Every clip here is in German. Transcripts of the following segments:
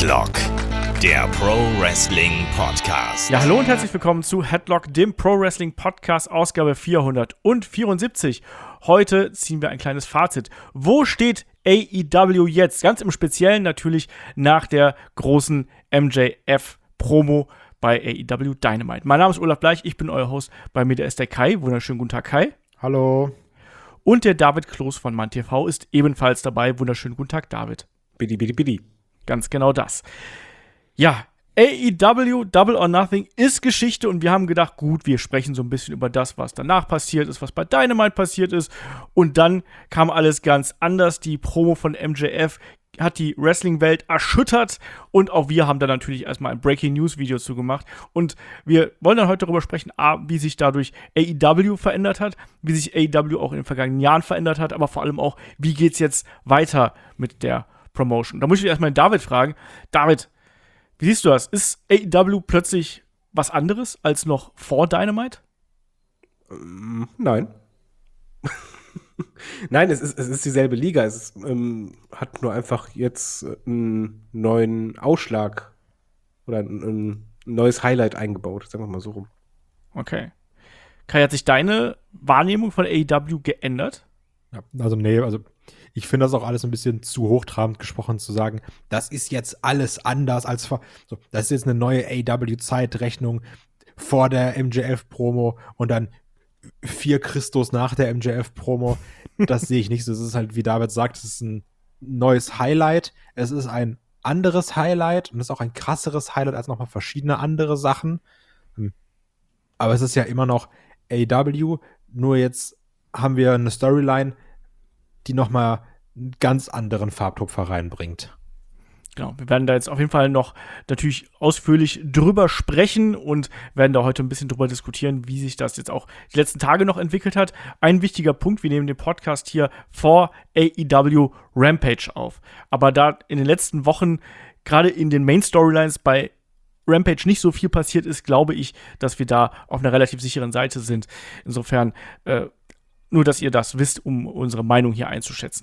Headlock, der Pro Wrestling Podcast. Ja, hallo und herzlich willkommen zu Headlock, dem Pro Wrestling Podcast, Ausgabe 474. Heute ziehen wir ein kleines Fazit. Wo steht AEW jetzt? Ganz im Speziellen natürlich nach der großen MJF-Promo bei AEW Dynamite. Mein Name ist Olaf Bleich, ich bin euer Host. Bei mir ist der Kai. Wunderschönen guten Tag, Kai. Hallo. Und der David Kloß von MannTV ist ebenfalls dabei. Wunderschönen guten Tag, David. Bidi. Ganz genau das. Ja, AEW Double or Nothing ist Geschichte und wir haben gedacht, gut, wir sprechen so ein bisschen über das, was danach passiert ist, was bei Dynamite passiert ist. Und dann kam alles ganz anders. Die Promo von MJF hat die Wrestling-Welt erschüttert und auch wir haben da natürlich erstmal ein Breaking-News-Video zu gemacht. Und wir wollen dann heute darüber sprechen, wie sich dadurch AEW verändert hat, wie sich AEW auch in den vergangenen Jahren verändert hat, aber vor allem auch, wie geht's jetzt weiter mit der Promotion. Da muss ich erstmal den David fragen. David, wie siehst du das? Ist AEW plötzlich was anderes als noch vor Dynamite? Nein. Nein, es ist dieselbe Liga. Es hat nur einfach jetzt einen neuen Ausschlag oder ein neues Highlight eingebaut, sagen wir mal so rum. Okay. Kai, hat sich deine Wahrnehmung von AEW geändert? Ja, also ich finde das auch alles ein bisschen zu hochtrabend gesprochen, zu sagen, das ist jetzt alles anders als vor. So, das ist jetzt eine neue AEW-Zeitrechnung vor der MJF-Promo und dann 4 Christus nach der MJF-Promo. Das sehe ich nicht so. Es ist halt, wie David sagt, es ist ein neues Highlight. Es ist ein anderes Highlight und es ist auch ein krasseres Highlight als nochmal verschiedene andere Sachen. Aber es ist ja immer noch AEW, nur jetzt haben wir eine Storyline, die nochmal einen ganz anderen Farbtupfer reinbringt. Genau, wir werden da jetzt auf jeden Fall noch natürlich ausführlich drüber sprechen und werden da heute ein bisschen drüber diskutieren, wie sich das jetzt auch die letzten Tage noch entwickelt hat. Ein wichtiger Punkt, wir nehmen den Podcast hier vor AEW Rampage auf. Aber da in den letzten Wochen, gerade in den Main-Storylines bei Rampage nicht so viel passiert ist, glaube ich, dass wir da auf einer relativ sicheren Seite sind. Insofern nur, dass ihr das wisst, um unsere Meinung hier einzuschätzen.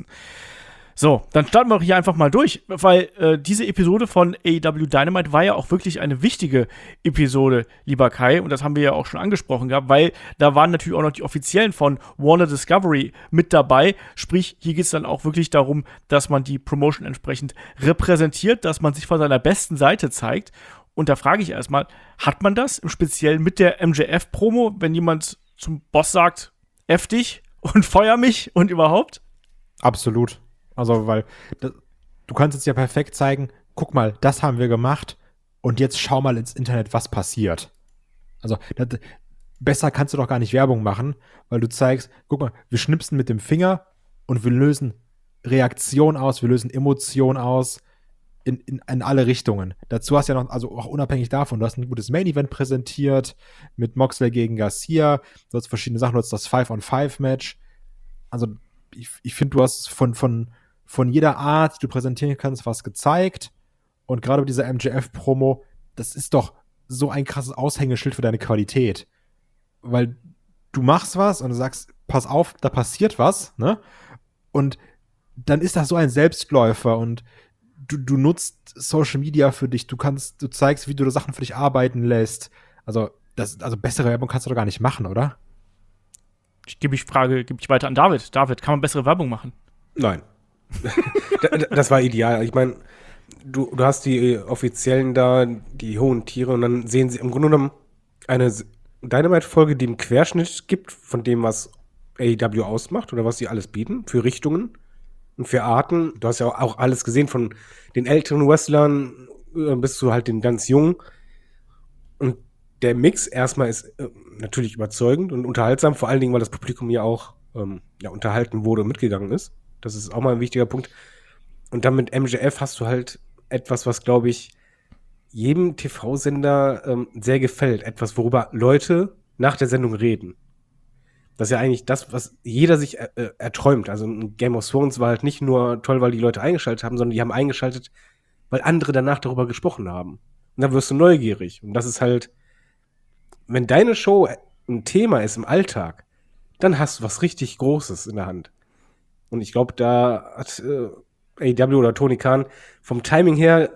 So, dann starten wir hier einfach mal durch, weil diese Episode von AEW Dynamite war ja auch wirklich eine wichtige Episode, lieber Kai, und das haben wir ja auch schon angesprochen gehabt, weil da waren natürlich auch noch die Offiziellen von Warner Discovery mit dabei, sprich, hier geht es dann auch wirklich darum, dass man die Promotion entsprechend repräsentiert, dass man sich von seiner besten Seite zeigt, und da frage ich erstmal, hat man das im Speziellen mit der MJF-Promo, wenn jemand zum Boss sagt, F dich und feuer mich und überhaupt? Absolut. Also, weil du kannst jetzt ja perfekt zeigen, guck mal, das haben wir gemacht und jetzt schau mal ins Internet, was passiert. Also, besser kannst du doch gar nicht Werbung machen, weil du zeigst, guck mal, wir schnipsen mit dem Finger und wir lösen Reaktion aus, wir lösen Emotion aus in alle Richtungen. Dazu hast du ja noch, also auch unabhängig davon, du hast ein gutes Main-Event präsentiert mit Moxley gegen Garcia, du hast verschiedene Sachen, du hast das 5-on-5-Match. Also ich finde, du hast von jeder Art, die du präsentieren kannst, was gezeigt. Und gerade bei dieser MJF-Promo, das ist doch so ein krasses Aushängeschild für deine Qualität. Weil du machst was und du sagst, pass auf, da passiert was, ne? Und dann ist das so ein Selbstläufer und du nutzt Social Media für dich, du zeigst, wie du Sachen für dich arbeiten lässt. Also bessere Werbung kannst du doch gar nicht machen, oder? Ich gebe ich weiter an David. David, kann man bessere Werbung machen? Nein. Das war ideal. Ich meine, du hast die Offiziellen da, die hohen Tiere, und dann sehen sie im Grunde genommen eine Dynamite-Folge, die einen Querschnitt gibt von dem, was AEW ausmacht oder was sie alles bieten für Richtungen und für Arten. Du hast ja auch alles gesehen, von den älteren Wrestlern bis zu halt den ganz jungen. Und der Mix erstmal ist natürlich überzeugend und unterhaltsam, vor allen Dingen, weil das Publikum ja auch unterhalten wurde und mitgegangen ist. Das ist auch mal ein wichtiger Punkt. Und dann mit MJF hast du halt etwas, was, glaube ich, jedem TV-Sender sehr gefällt. Etwas, worüber Leute nach der Sendung reden. Das ist ja eigentlich das, was jeder sich erträumt. Also Game of Thrones war halt nicht nur toll, weil die Leute eingeschaltet haben, sondern die haben eingeschaltet, weil andere danach darüber gesprochen haben. Und dann wirst du neugierig. Und das ist halt, wenn deine Show ein Thema ist im Alltag, dann hast du was richtig Großes in der Hand. Und ich glaube, da hat AEW oder Tony Khan vom Timing her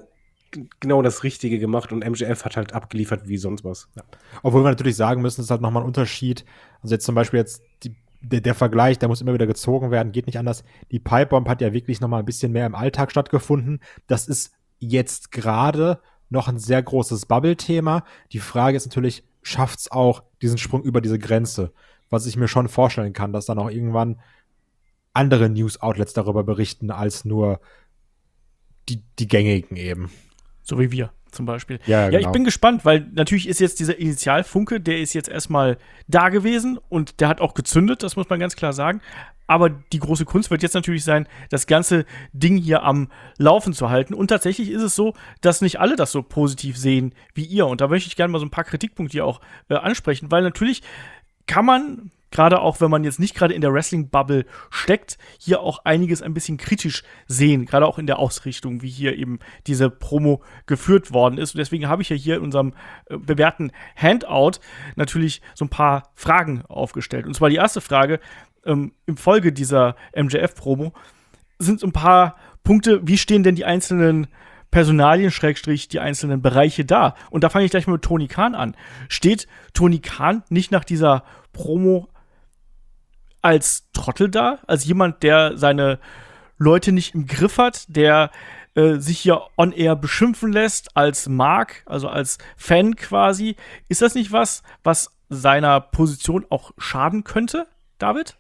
genau das Richtige gemacht und MJF hat halt abgeliefert wie sonst was. Ja. Obwohl wir natürlich sagen müssen, es ist halt nochmal ein Unterschied. Also jetzt zum Beispiel der Vergleich, der muss immer wieder gezogen werden, geht nicht anders. Die Pipebomb hat ja wirklich nochmal ein bisschen mehr im Alltag stattgefunden. Das ist jetzt gerade noch ein sehr großes Bubble-Thema. Die Frage ist natürlich, schafft es auch diesen Sprung über diese Grenze? Was ich mir schon vorstellen kann, dass dann auch irgendwann andere News-Outlets darüber berichten, als nur die gängigen eben. So wie wir zum Beispiel. Ja, ich genau. bin gespannt, weil natürlich ist jetzt dieser Initialfunke, der ist jetzt erstmal da gewesen und der hat auch gezündet, das muss man ganz klar sagen. Aber die große Kunst wird jetzt natürlich sein, das ganze Ding hier am Laufen zu halten. Und tatsächlich ist es so, dass nicht alle das so positiv sehen wie ihr. Und da möchte ich gerne mal so ein paar Kritikpunkte hier auch ansprechen, weil natürlich kann man, gerade auch wenn man jetzt nicht gerade in der Wrestling-Bubble steckt, hier auch einiges ein bisschen kritisch sehen, gerade auch in der Ausrichtung, wie hier eben diese Promo geführt worden ist. Und deswegen habe ich ja hier in unserem bewährten Handout natürlich so ein paar Fragen aufgestellt. Und zwar die erste Frage, im Folge dieser MJF-Promo sind so ein paar Punkte, wie stehen denn die einzelnen Personalien, / die einzelnen Bereiche da? Und da fange ich gleich mal mit Tony Khan an. Steht Tony Khan nicht nach dieser Promo als Trottel da? Als jemand, der seine Leute nicht im Griff hat, der sich hier on-air beschimpfen lässt, als Mark, also als Fan quasi? Ist das nicht was seiner Position auch schaden könnte, David?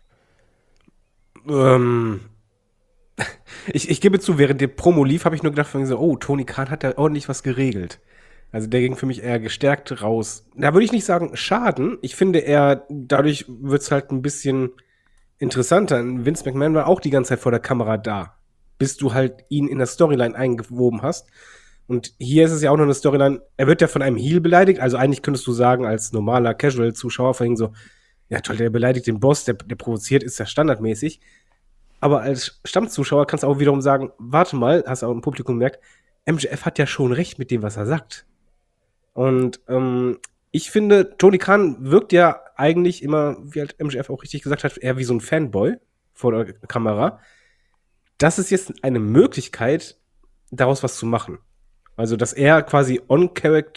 Ich gebe zu, während der Promo lief, habe ich nur gedacht, oh, Tony Khan hat da ordentlich was geregelt. Also der ging für mich eher gestärkt raus. Da würde ich nicht sagen Schaden. Ich finde dadurch wird es halt ein bisschen interessanter. Vince McMahon war auch die ganze Zeit vor der Kamera da, bis du halt ihn in der Storyline eingewoben hast. Und hier ist es ja auch noch eine Storyline, er wird ja von einem Heel beleidigt, also eigentlich könntest du sagen, als normaler Casual-Zuschauer vorhin so, ja toll, der beleidigt den Boss, der provoziert, ist ja standardmäßig. Aber als Stammzuschauer kannst du auch wiederum sagen, warte mal, hast du auch im Publikum gemerkt, MJF hat ja schon recht mit dem, was er sagt. Und ich finde, Tony Khan wirkt ja eigentlich immer, wie halt MJF auch richtig gesagt hat, eher wie so ein Fanboy vor der Kamera. Das ist jetzt eine Möglichkeit, daraus was zu machen. Also, dass er quasi on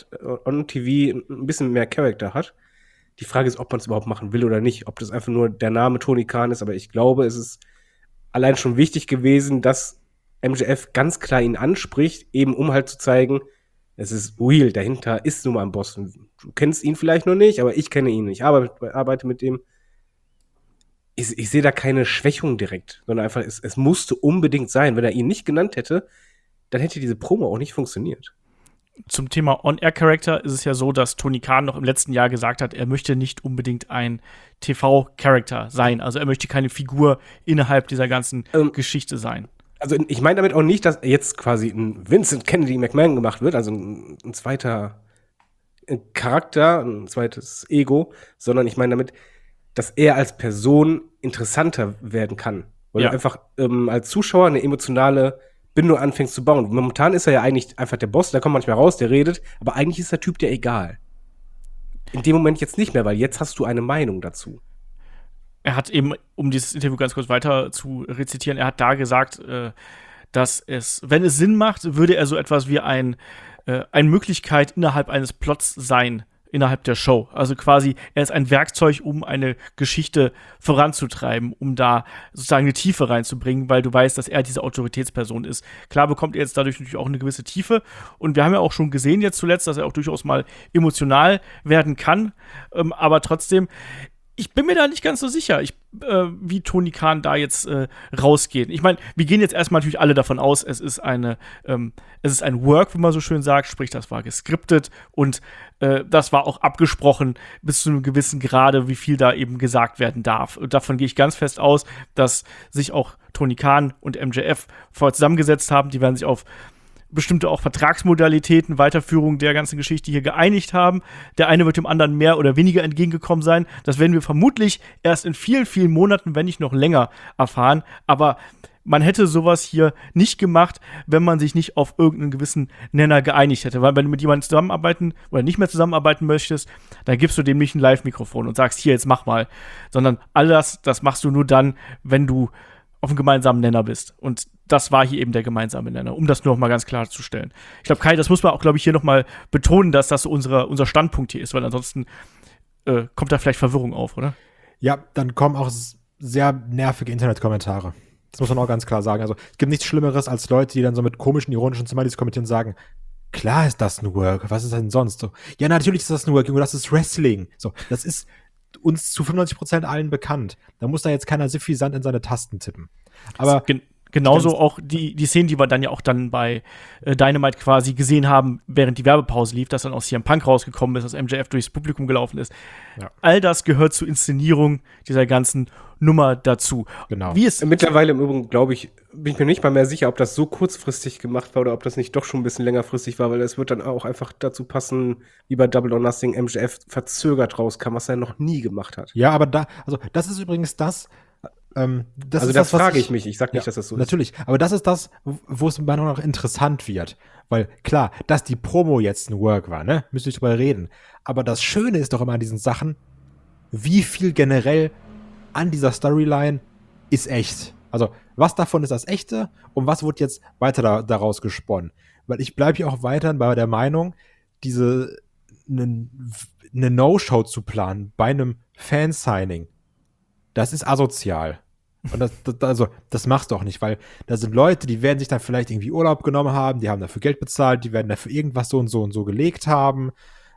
TV ein bisschen mehr Charakter hat. Die Frage ist, ob man es überhaupt machen will oder nicht. Ob das einfach nur der Name Tony Khan ist. Aber ich glaube, es ist allein schon wichtig gewesen, dass MJF ganz klar ihn anspricht, eben um halt zu zeigen, es ist real, dahinter ist nun mal ein Boss. Du kennst ihn vielleicht noch nicht, aber ich kenne ihn. Ich arbeite mit dem. Ich sehe da keine Schwächung direkt, sondern einfach, es musste unbedingt sein. Wenn er ihn nicht genannt hätte, dann hätte diese Promo auch nicht funktioniert. Zum Thema On-Air-Charakter ist es ja so, dass Tony Khan noch im letzten Jahr gesagt hat, er möchte nicht unbedingt ein TV-Charakter sein. Also er möchte keine Figur innerhalb dieser ganzen Geschichte sein. Also ich meine damit auch nicht, dass jetzt quasi ein Vincent Kennedy McMahon gemacht wird, also ein zweiter Charakter, ein zweites Ego, sondern ich meine damit, dass er als Person interessanter werden kann. Weil er einfach als Zuschauer eine emotionale Bindung anfängst zu bauen. Momentan ist er ja eigentlich einfach der Boss, der kommt manchmal raus, der redet, aber eigentlich ist der Typ dir egal. In dem Moment jetzt nicht mehr, weil jetzt hast du eine Meinung dazu. Er hat eben, um dieses Interview ganz kurz weiter zu rezitieren, er hat da gesagt, dass es, wenn es Sinn macht, würde er so etwas wie eine Möglichkeit innerhalb eines Plots sein, innerhalb der Show. Also quasi, er ist ein Werkzeug, um eine Geschichte voranzutreiben, um da sozusagen eine Tiefe reinzubringen, weil du weißt, dass er diese Autoritätsperson ist. Klar bekommt er jetzt dadurch natürlich auch eine gewisse Tiefe und wir haben ja auch schon gesehen jetzt zuletzt, dass er auch durchaus mal emotional werden kann, aber trotzdem, ich bin mir da nicht ganz so sicher, wie Tony Khan da jetzt rausgeht. Ich meine, wir gehen jetzt erstmal natürlich alle davon aus, es ist ein Work, wie man so schön sagt, sprich, das war geskriptet und das war auch abgesprochen bis zu einem gewissen Grade, wie viel da eben gesagt werden darf. Und davon gehe ich ganz fest aus, dass sich auch Tony Khan und MJF vorher zusammengesetzt haben. Die werden sich auf bestimmte auch Vertragsmodalitäten, Weiterführung der ganzen Geschichte hier geeinigt haben. Der eine wird dem anderen mehr oder weniger entgegengekommen sein. Das werden wir vermutlich erst in vielen, vielen Monaten, wenn nicht noch länger, erfahren. Aber man hätte sowas hier nicht gemacht, wenn man sich nicht auf irgendeinen gewissen Nenner geeinigt hätte. Weil wenn du mit jemandem zusammenarbeiten oder nicht mehr zusammenarbeiten möchtest, dann gibst du dem nicht ein Live-Mikrofon und sagst, hier, jetzt mach mal. Sondern all das machst du nur dann, wenn du auf einem gemeinsamen Nenner bist. Und das war hier eben der gemeinsame Nenner, um das nur noch mal ganz klar zu stellen. Ich glaube, Kai, das muss man auch, glaube ich, hier noch mal betonen, dass das unser Standpunkt hier ist, weil ansonsten kommt da vielleicht Verwirrung auf, oder? Ja, dann kommen auch sehr nervige Internetkommentare. Das muss man auch ganz klar sagen. Also, es gibt nichts Schlimmeres als Leute, die dann so mit komischen, ironischen Smileys kommentieren und sagen, klar ist das ein Work, was ist denn sonst? So, ja, natürlich ist das ein Work, Junge, das ist Wrestling. So, das ist uns zu 95% allen bekannt. Da muss da jetzt keiner suffisant in seine Tasten tippen. Aber genauso auch die Szenen, die wir dann ja auch dann bei Dynamite quasi gesehen haben, während die Werbepause lief, dass dann aus CM Punk rausgekommen ist, dass MJF durchs Publikum gelaufen ist. Ja. All das gehört zur Inszenierung dieser ganzen Nummer dazu. Genau. Mittlerweile im Übrigen, glaube ich, bin ich mir nicht mal mehr sicher, ob das so kurzfristig gemacht war oder ob das nicht doch schon ein bisschen längerfristig war, weil es wird dann auch einfach dazu passen, wie bei Double or Nothing MJF verzögert rauskam, was er noch nie gemacht hat. Ja, aber das ist übrigens das. Das frage ich mich. Ich sag nicht, dass das so natürlich. Aber das ist das, wo es meiner Meinung nach interessant wird. Weil, klar, dass die Promo jetzt ein Work war, ne? Müsst ihr drüber reden. Aber das Schöne ist doch immer an diesen Sachen, wie viel generell an dieser Storyline ist echt. Also, was davon ist das Echte und was wird jetzt weiter daraus gesponnen? Weil ich bleibe hier auch weiterhin bei der Meinung, eine No-Show zu planen bei einem Fansigning, das ist asozial. Und das machst du auch nicht, weil da sind Leute, die werden sich dann vielleicht irgendwie Urlaub genommen haben, die haben dafür Geld bezahlt, die werden dafür irgendwas so und so und so gelegt haben.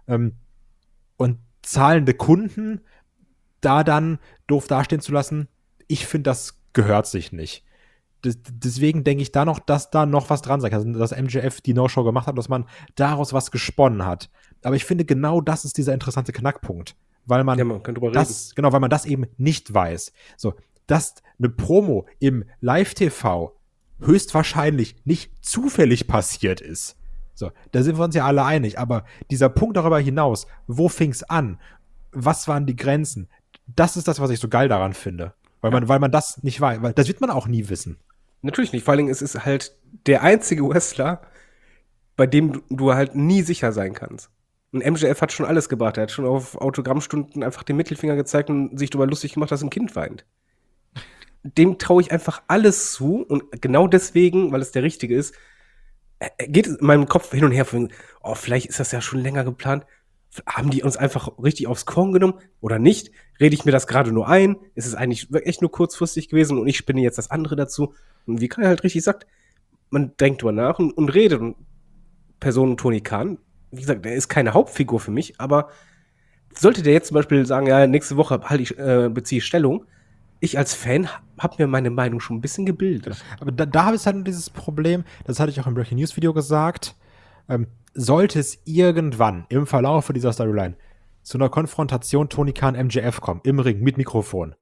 Und zahlende Kunden da dann doof dastehen zu lassen, ich finde, das gehört sich nicht. Deswegen denke ich da noch, dass da noch was dran sein kann. Also, dass MJF die No-Show gemacht hat, dass man daraus was gesponnen hat. Aber ich finde, genau das ist dieser interessante Knackpunkt. Weil man, kann drüber weil man das eben nicht weiß. So, dass eine Promo im Live-TV höchstwahrscheinlich nicht zufällig passiert ist. So, da sind wir uns ja alle einig. Aber dieser Punkt darüber hinaus, wo fing's an? Was waren die Grenzen? Das ist das, was ich so geil daran finde. Weil man das nicht weiß. Weil das wird man auch nie wissen. Natürlich nicht. Vor allem, es ist halt der einzige Wrestler, bei dem du halt nie sicher sein kannst. Und MJF hat schon alles gebracht. Er hat schon auf Autogrammstunden einfach den Mittelfinger gezeigt und sich darüber lustig gemacht, dass ein Kind weint. Dem traue ich einfach alles zu. Und genau deswegen, weil es der Richtige ist, geht es in meinem Kopf hin und her. Oh, vielleicht ist das ja schon länger geplant. Haben die uns einfach richtig aufs Korn genommen oder nicht? Rede ich mir das gerade nur ein? Ist es eigentlich echt nur kurzfristig gewesen und ich spinne jetzt das andere dazu? Und wie Kai halt richtig sagt, man denkt drüber nach und redet. Und Person Tony Khan, wie gesagt, der ist keine Hauptfigur für mich, aber sollte der jetzt zum Beispiel sagen, ja, nächste Woche beziehe ich Stellung, ich als Fan habe mir meine Meinung schon ein bisschen gebildet. Aber da habe ich halt dieses Problem, das hatte ich auch im Breaking News Video gesagt, sollte es irgendwann im Verlauf dieser Storyline zu einer Konfrontation Tony Khan MJF kommen, im Ring, mit Mikrofon.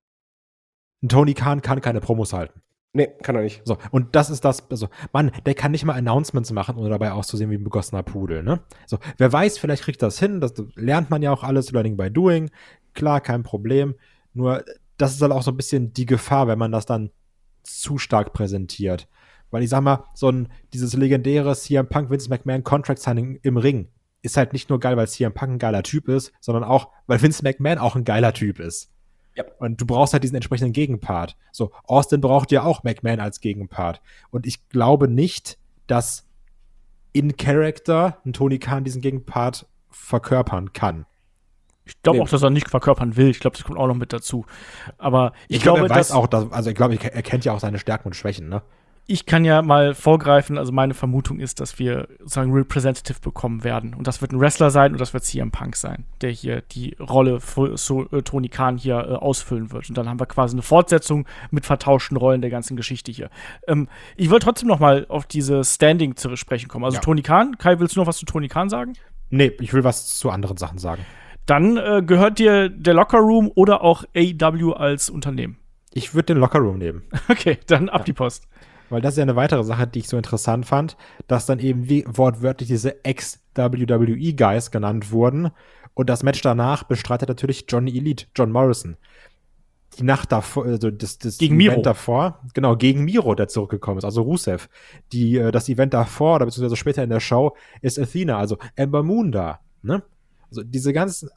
Tony Khan kann keine Promos halten. Nee, kann er nicht. So, und das ist das, also, Mann, der kann nicht mal Announcements machen, ohne dabei auszusehen wie ein begossener Pudel, ne? So, wer weiß, vielleicht kriegt das hin, das lernt man ja auch alles, Learning by Doing, klar, kein Problem, nur, das ist halt auch so ein bisschen die Gefahr, wenn man das dann zu stark präsentiert. Weil ich sag mal, dieses legendäre CM Punk Vince McMahon Contract Signing im Ring ist halt nicht nur geil, weil CM Punk ein geiler Typ ist, sondern auch, weil Vince McMahon auch ein geiler Typ ist. Ja. Und du brauchst halt diesen entsprechenden Gegenpart. So, Austin braucht ja auch McMahon als Gegenpart. Und ich glaube nicht, dass in Character ein Tony Khan diesen Gegenpart verkörpern kann. Ich glaube auch, dass er nicht verkörpern will. Ich glaube, das kommt auch noch mit dazu. Aber ich glaube, er weiß auch, er kennt ja auch seine Stärken und Schwächen, ne? Ich kann ja mal vorgreifen, also meine Vermutung ist, dass wir sozusagen Representative bekommen werden. Und das wird ein Wrestler sein und das wird CM Punk sein, der hier die Rolle für Tony Khan hier ausfüllen wird. Und dann haben wir quasi eine Fortsetzung mit vertauschten Rollen der ganzen Geschichte hier. Ich wollte trotzdem noch mal auf diese Standing zu sprechen kommen. Also ja. Tony Khan, Kai, willst du noch was zu Tony Khan sagen? Nee, ich will was zu anderen Sachen sagen. Dann gehört dir der Locker Room oder auch AEW als Unternehmen? Ich würde den Locker Room nehmen. Okay, dann ab die Post. Weil das ist ja eine weitere Sache, die ich so interessant fand, dass dann eben wortwörtlich diese Ex-WWE-Guys genannt wurden. Und das Match danach bestreitet natürlich Johnny Elite, John Morrison. Die Nacht davor, also das gegen Event Miro. Davor, genau, gegen Miro, der zurückgekommen ist, also Rusev. Das Event davor, oder beziehungsweise später in der Show, ist Athena, also Ember Moon da, ne? Also diese ganzen, also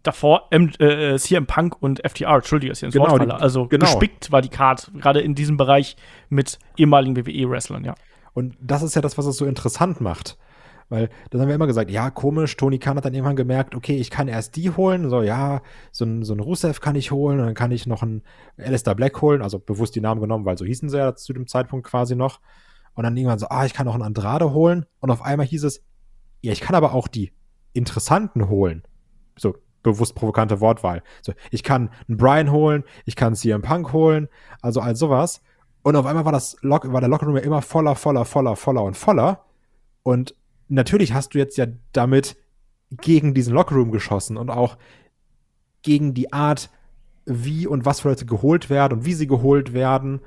davor CM Punk und FTR, Entschuldige, dass ich ins Genau, Wort falle. Also gespickt war die Card, gerade in diesem Bereich mit ehemaligen WWE-Wrestlern, ja. Und das ist ja das, was es so interessant macht. Weil dann haben wir immer gesagt, ja, komisch, Tony Khan hat dann irgendwann gemerkt, okay, ich kann erst die holen, so, ja, so ein Rusev kann ich holen, und dann kann ich noch einen Aleister Black holen, also bewusst die Namen genommen, weil so hießen sie ja zu dem Zeitpunkt quasi noch. Und dann irgendwann so, ich kann noch einen Andrade holen. Und auf einmal hieß es, ja, ich kann aber auch die Interessanten holen. So, bewusst provokante Wortwahl. So, ich kann einen Bryan holen, ich kann CM Punk holen, also all sowas. Und auf einmal war der Lockerroom ja immer voller. Und natürlich hast du jetzt ja damit gegen diesen Lockerroom geschossen und auch gegen die Art, wie und was für Leute geholt werden und wie sie geholt werden.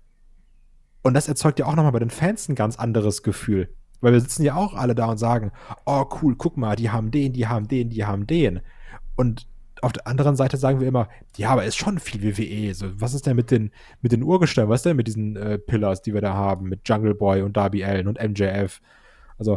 Und das erzeugt ja auch nochmal bei den Fans ein ganz anderes Gefühl. Weil wir sitzen ja auch alle da und sagen, oh cool, guck mal, die haben den, die haben den, die haben den. Und auf der anderen Seite sagen wir immer, ja, aber ist schon viel WWE. So, was ist denn mit den Urgesteinen? Was ist denn mit diesen Pillars, die wir da haben? Mit Jungle Boy und Darby Allin und MJF? Also,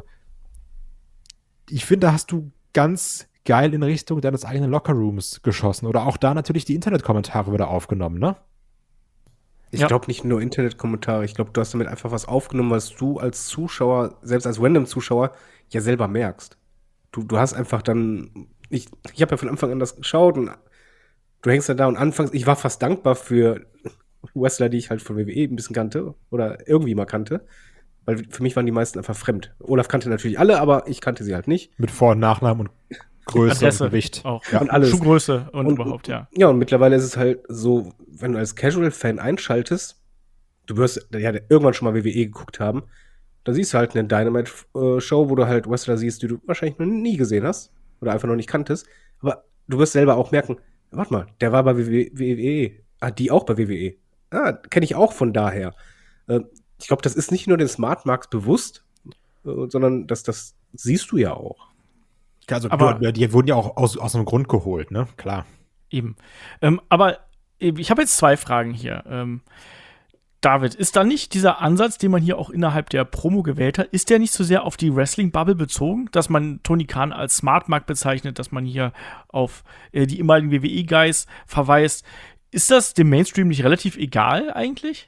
ich finde, da hast du ganz geil in Richtung deines eigenen Lockerrooms geschossen. Oder auch da natürlich die Internetkommentare wieder aufgenommen, ne? Ich glaube nicht nur Internetkommentare. Ich glaube, du hast damit einfach was aufgenommen, was du als Zuschauer, selbst als Random-Zuschauer, ja selber merkst. Du hast einfach dann, ich habe ja von Anfang an das geschaut und du hängst ja da und anfangs, ich war fast dankbar für Wrestler, die ich halt von WWE ein bisschen kannte oder irgendwie mal kannte, weil für mich waren die meisten einfach fremd. Olaf kannte natürlich alle, aber ich kannte sie halt nicht. Mit Vor- und Nachnamen und Größe Adresse und Gewicht. Auch. Ja. Und alles. Schuhgröße und überhaupt, ja. Ja, und mittlerweile ist es halt so, wenn du als Casual-Fan einschaltest, du wirst ja irgendwann schon mal WWE geguckt haben, da siehst du halt eine Dynamite-Show, wo du halt Wrestler siehst, die du wahrscheinlich noch nie gesehen hast oder einfach noch nicht kanntest, aber du wirst selber auch merken, warte mal, der war bei WWE, die auch bei WWE. Kenne ich auch von daher. Ich glaube, das ist nicht nur den Smart Marks bewusst, sondern das siehst du ja auch. Also, Aber- die wurden ja auch aus einem Grund geholt, ne? Klar. Eben. Aber ich habe jetzt 2 Fragen hier. David, ist da nicht dieser Ansatz, den man hier auch innerhalb der Promo gewählt hat, ist der nicht so sehr auf die Wrestling-Bubble bezogen, dass man Tony Khan als Smartmark bezeichnet, dass man hier auf die ehemaligen WWE-Guys verweist? Ist das dem Mainstream nicht relativ egal eigentlich?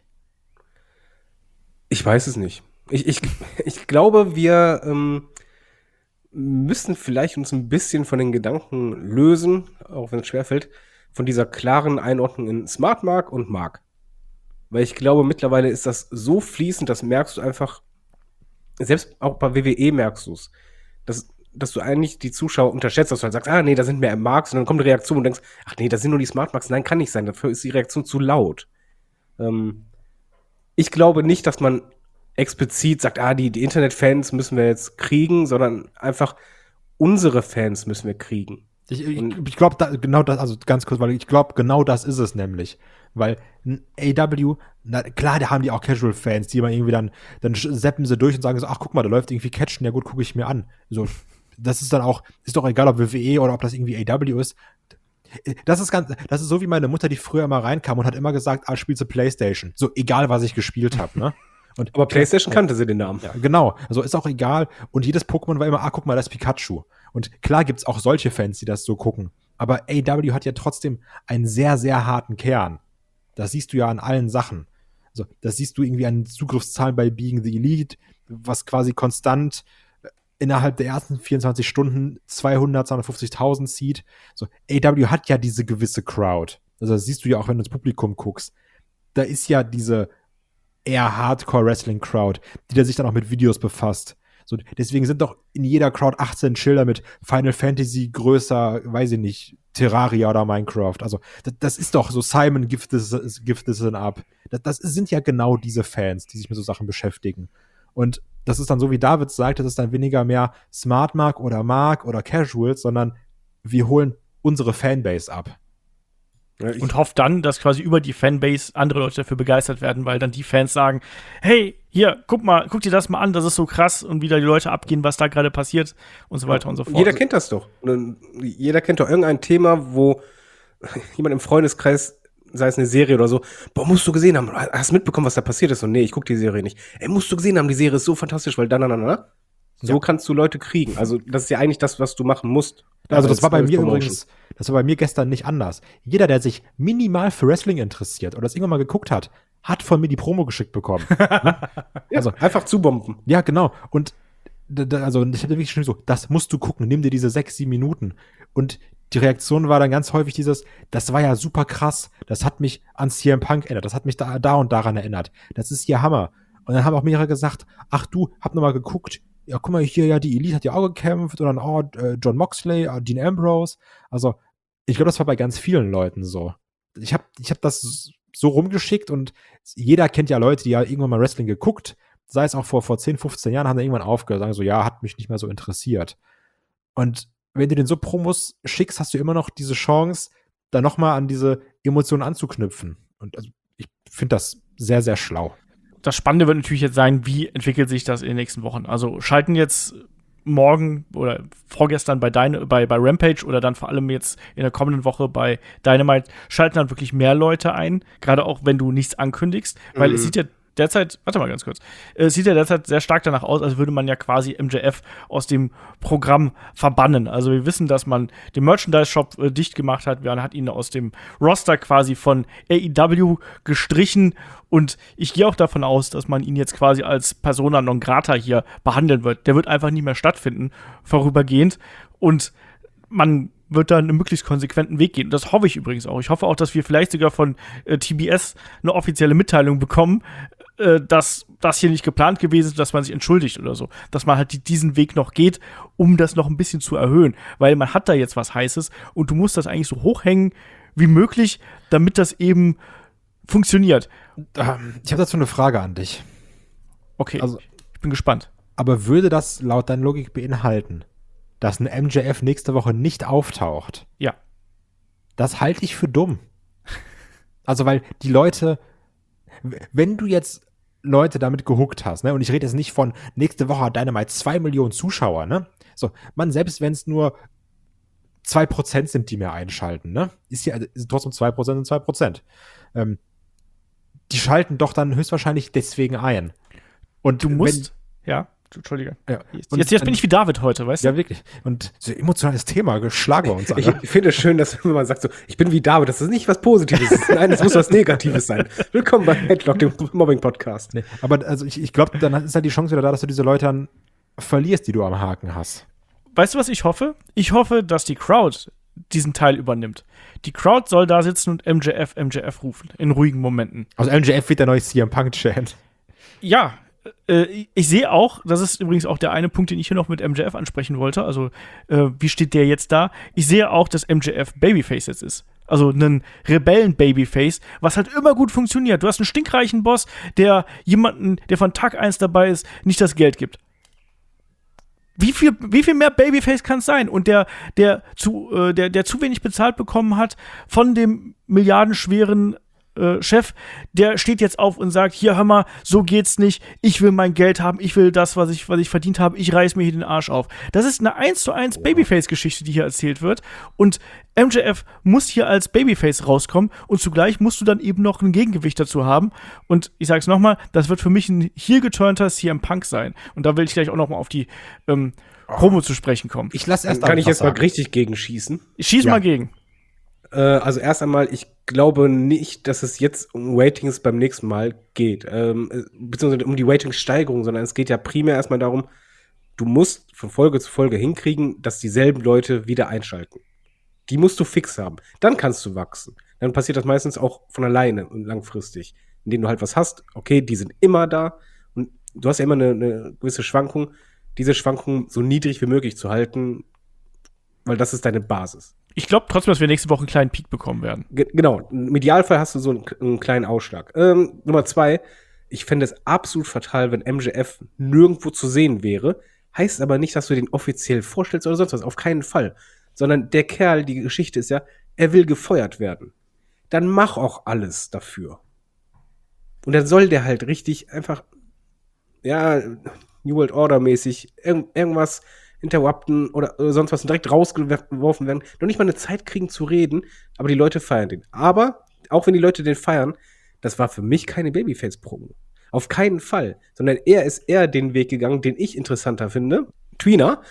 Ich weiß es nicht. Ich glaube, wir müssen vielleicht uns ein bisschen von den Gedanken lösen, auch wenn es schwerfällt, von dieser klaren Einordnung in Smart Mark und Mark. Weil ich glaube, mittlerweile ist das so fließend, das merkst du einfach, selbst auch bei WWE merkst du es, dass du eigentlich die Zuschauer unterschätzt, dass du halt sagst, nee, da sind mehr Marks, und dann kommt eine Reaktion und denkst, ach nee, das sind nur die Smart Marks. Nein, kann nicht sein, dafür ist die Reaktion zu laut. Ich glaube nicht, dass man explizit sagt, die Internetfans müssen wir jetzt kriegen, sondern einfach unsere Fans müssen wir kriegen. Ich glaube, genau das, also ganz kurz, weil ich glaube, genau das ist es nämlich. Weil AEW, klar, da haben die auch Casual-Fans, die immer irgendwie dann seppen sie durch und sagen so, ach, guck mal, da läuft irgendwie Catchen, ja gut, gucke ich mir an. So, das ist dann auch, ist doch egal, ob WWE oder ob das irgendwie AEW ist. Das ist so wie meine Mutter, die früher immer reinkam und hat immer gesagt, spielst du PlayStation. So, egal, was ich gespielt habe, ne? Aber PlayStation kannte sie den Namen. Ja, genau. Also ist auch egal. Und jedes Pokémon war immer, guck mal, das ist Pikachu. Und klar gibt's auch solche Fans, die das so gucken. Aber AEW hat ja trotzdem einen sehr, sehr harten Kern. Das siehst du ja an allen Sachen. Also, das siehst du irgendwie an Zugriffszahlen bei Being the Elite, was quasi konstant innerhalb der ersten 24 Stunden 250.000 zieht. So, AEW hat ja diese gewisse Crowd. Also, das siehst du ja auch, wenn du ins Publikum guckst. Da ist ja diese eher Hardcore-Wrestling-Crowd, die da sich dann auch mit Videos befasst. So, deswegen sind doch in jeder Crowd 18 Schilder mit Final Fantasy größer, weiß ich nicht, Terraria oder Minecraft. Also, das ist doch so Simon Give this an Up. Das sind ja genau diese Fans, die sich mit so Sachen beschäftigen. Und das ist dann so, wie David sagt, das ist dann weniger mehr Smart Mark oder Casuals, sondern wir holen unsere Fanbase ab. Ja, Und hofft dann, dass quasi über die Fanbase andere Leute dafür begeistert werden, weil dann die Fans sagen, hey, hier, guck dir das mal an, das ist so krass, und wieder die Leute abgehen, was da gerade passiert und so weiter und so fort. Jeder kennt das doch. Jeder kennt doch irgendein Thema, wo jemand im Freundeskreis, sei es eine Serie oder so, musst du gesehen haben, hast du mitbekommen, was da passiert ist? Und nee, ich gucke die Serie nicht. Musst du gesehen haben, die Serie ist so fantastisch, weil So kannst du Leute kriegen. Also das ist ja eigentlich das, was du machen musst. Also das war bei mir übrigens Das war bei mir gestern nicht anders. Jeder, der sich minimal für Wrestling interessiert oder das irgendwann mal geguckt hat, hat von mir die Promo geschickt bekommen. Ne? Also einfach zubomben. Ja, genau. Und also ich habe wirklich schon so, das musst du gucken, nimm dir diese 6-7 Minuten. Und die Reaktion war dann ganz häufig das war ja super krass, das hat mich an CM Punk erinnert, das hat mich da und daran erinnert. Das ist hier Hammer. Und dann haben auch mehrere gesagt, ach du, hab noch mal geguckt, ja guck mal hier, ja die Elite hat ja auch gekämpft und dann John Moxley, Dean Ambrose. Also ich glaube, das war bei ganz vielen Leuten so. Ich hab das so rumgeschickt und jeder kennt ja Leute, die ja irgendwann mal Wrestling geguckt, sei es auch vor 10, 15 Jahren, haben dann irgendwann aufgehört, sagen so, ja, hat mich nicht mehr so interessiert. Und wenn du den so Promos schickst, hast du immer noch diese Chance, da nochmal an diese Emotionen anzuknüpfen. Und also ich finde das sehr, sehr schlau. Das Spannende wird natürlich jetzt sein, wie entwickelt sich das in den nächsten Wochen. Also schalten jetzt morgen oder vorgestern bei Rampage oder dann vor allem jetzt in der kommenden Woche bei Dynamite, schalten dann wirklich mehr Leute ein, gerade auch wenn du nichts ankündigst, weil es sieht ja derzeit, warte mal ganz kurz, es sieht ja derzeit sehr stark danach aus, als würde man ja quasi MJF aus dem Programm verbannen. Also wir wissen, dass man den Merchandise-Shop dicht gemacht hat, man hat ihn aus dem Roster quasi von AEW gestrichen und ich gehe auch davon aus, dass man ihn jetzt quasi als Persona non grata hier behandeln wird. Der wird einfach nicht mehr stattfinden, vorübergehend, und man wird da einen möglichst konsequenten Weg gehen. Das hoffe ich übrigens auch. Ich hoffe auch, dass wir vielleicht sogar von TBS eine offizielle Mitteilung bekommen, dass das hier nicht geplant gewesen ist, dass man sich entschuldigt oder so. Dass man halt diesen Weg noch geht, um das noch ein bisschen zu erhöhen. Weil man hat da jetzt was Heißes und du musst das eigentlich so hochhängen wie möglich, damit das eben funktioniert. Ich habe dazu eine Frage an dich. Okay, also, ich bin gespannt. Aber würde das laut deiner Logik beinhalten, dass ein MJF nächste Woche nicht auftaucht? Ja. Das halte ich für dumm. Also, weil die Leute, wenn du jetzt Leute damit gehuckt hast, ne, und ich rede jetzt nicht von nächste Woche hat Dynamite 2 Millionen Zuschauer, ne? So, man, selbst wenn es nur 2% sind, die mehr einschalten, ne? Ist trotzdem 2% und 2%. Die schalten doch dann höchstwahrscheinlich deswegen ein. Und du musst, ja, Entschuldige. Ja. Jetzt bin ich wie David heute, weißt du? Ja, wirklich. Und so ein emotionales Thema, geschlagen wir uns an. Ich finde es schön, dass man sagt so, ich bin wie David, das ist nicht was Positives. Nein, das muss was Negatives sein. Willkommen bei Headlock, dem Mobbing-Podcast. Nee, aber also ich glaube, dann ist halt die Chance wieder da, dass du diese Leute dann verlierst, die du am Haken hast. Weißt du, was ich hoffe? Ich hoffe, dass die Crowd diesen Teil übernimmt. Die Crowd soll da sitzen und MJF rufen, in ruhigen Momenten. Also MJF wird der neue CM Punk-Chant. Ja, ich sehe auch, das ist übrigens auch der eine Punkt, den ich hier noch mit MJF ansprechen wollte, also wie steht der jetzt da? Ich sehe auch, dass MJF Babyface jetzt ist. Also einen Rebellen-Babyface, was halt immer gut funktioniert. Du hast einen stinkreichen Boss, der jemanden, der von Tag 1 dabei ist, nicht das Geld gibt. Wie viel mehr Babyface kann es sein? Und der zu wenig bezahlt bekommen hat von dem milliardenschweren Chef, der steht jetzt auf und sagt, hier, hör mal, so geht's nicht, ich will mein Geld haben, ich will das, was ich verdient habe, ich reiß mir hier den Arsch auf. Das ist eine 1:1 Babyface-Geschichte, die hier erzählt wird, und MJF muss hier als Babyface rauskommen und zugleich musst du dann eben noch ein Gegengewicht dazu haben, und ich sag's nochmal, das wird für mich ein hier geturnter CM Punk sein, und da will ich gleich auch nochmal auf die Promo zu sprechen kommen. Kann ich jetzt mal richtig gegenschießen? Ich schieße mal gegen. Also erst einmal, ich glaube nicht, dass es jetzt um Ratings beim nächsten Mal geht, beziehungsweise um die Ratingsteigerung, sondern es geht ja primär erstmal darum, du musst von Folge zu Folge hinkriegen, dass dieselben Leute wieder einschalten. Die musst du fix haben. Dann kannst du wachsen. Dann passiert das meistens auch von alleine und langfristig, indem du halt was hast, okay, die sind immer da und du hast ja immer eine gewisse Schwankung, diese Schwankung so niedrig wie möglich zu halten, weil das ist deine Basis. Ich glaube trotzdem, dass wir nächste Woche einen kleinen Peak bekommen werden. Genau. Im Idealfall hast du so einen kleinen Ausschlag. Nummer 2, ich fände es absolut fatal, wenn MJF nirgendwo zu sehen wäre. Heißt aber nicht, dass du den offiziell vorstellst oder sonst was. Auf keinen Fall. Sondern der Kerl, die Geschichte ist ja, er will gefeuert werden. Dann mach auch alles dafür. Und dann soll der halt richtig einfach, ja, New World Order mäßig irgendwas interrupten oder sonst was direkt rausgeworfen werden, noch nicht mal eine Zeit kriegen zu reden, aber die Leute feiern den. Aber, auch wenn die Leute den feiern, das war für mich keine Babyface-Promo. Auf keinen Fall. Sondern er ist eher den Weg gegangen, den ich interessanter finde. Tweener.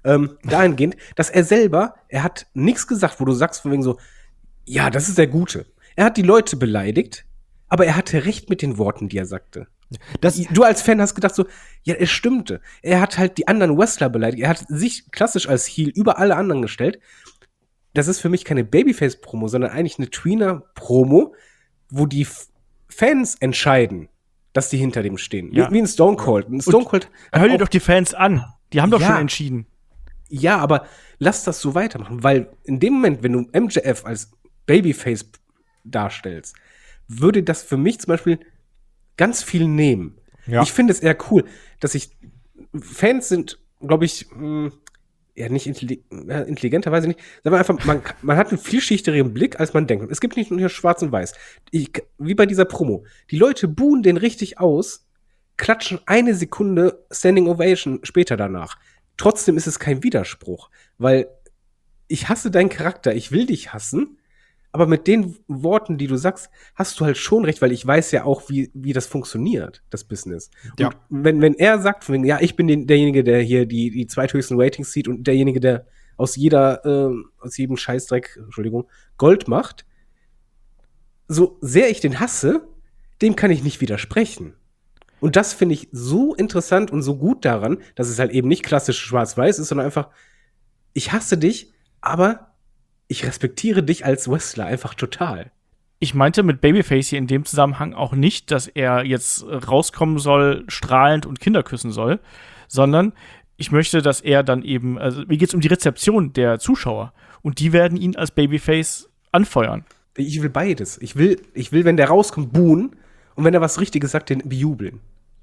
dahingehend, dass er hat nichts gesagt, wo du sagst von wegen so, ja, das ist der Gute. Er hat die Leute beleidigt, aber er hatte recht mit den Worten, die er sagte. Du als Fan hast gedacht so, ja, es stimmte. Er hat halt die anderen Wrestler beleidigt. Er hat sich klassisch als Heel über alle anderen gestellt. Das ist für mich keine Babyface-Promo, sondern eigentlich eine Tweener-Promo, wo die Fans entscheiden, dass die hinter dem stehen. Ja. Wie ein Stone Cold. Hör dir doch die Fans an. Die haben doch Ja. schon entschieden. Ja, aber lass das so weitermachen, weil in dem Moment, wenn du MJF als Babyface darstellst, würde das für mich zum Beispiel ganz viel nehmen. Ja. Ich finde es eher cool, dass Fans sind, glaube ich, ja, nicht intelligenter, weiß ich nicht. Sagen wir einfach, man hat einen vielschichtigeren Blick, als man denkt. Es gibt nicht nur schwarz und weiß. Wie bei dieser Promo. Die Leute buhen den richtig aus, klatschen eine Sekunde Standing Ovation später danach. Trotzdem ist es kein Widerspruch, weil ich hasse deinen Charakter, ich will dich hassen, aber mit den Worten, die du sagst, hast du halt schon recht, weil ich weiß ja auch, wie das funktioniert, das Business. Ja. Und wenn er sagt, von wegen, ja, ich bin derjenige, der hier die zweithöchsten Ratings sieht und derjenige, der aus jedem Scheißdreck, Gold macht, so sehr ich den hasse, dem kann ich nicht widersprechen. Und das finde ich so interessant und so gut daran, dass es halt eben nicht klassisch schwarz-weiß ist, sondern einfach, ich hasse dich, aber ich respektiere dich als Wrestler einfach total. Ich meinte mit Babyface hier in dem Zusammenhang auch nicht, dass er jetzt rauskommen soll, strahlend und Kinder küssen soll, sondern ich möchte, dass er dann eben, also mir geht es um die Rezeption der Zuschauer und die werden ihn als Babyface anfeuern. Ich will beides. Ich will, wenn der rauskommt, buhen und wenn er was Richtiges sagt, den bejubeln.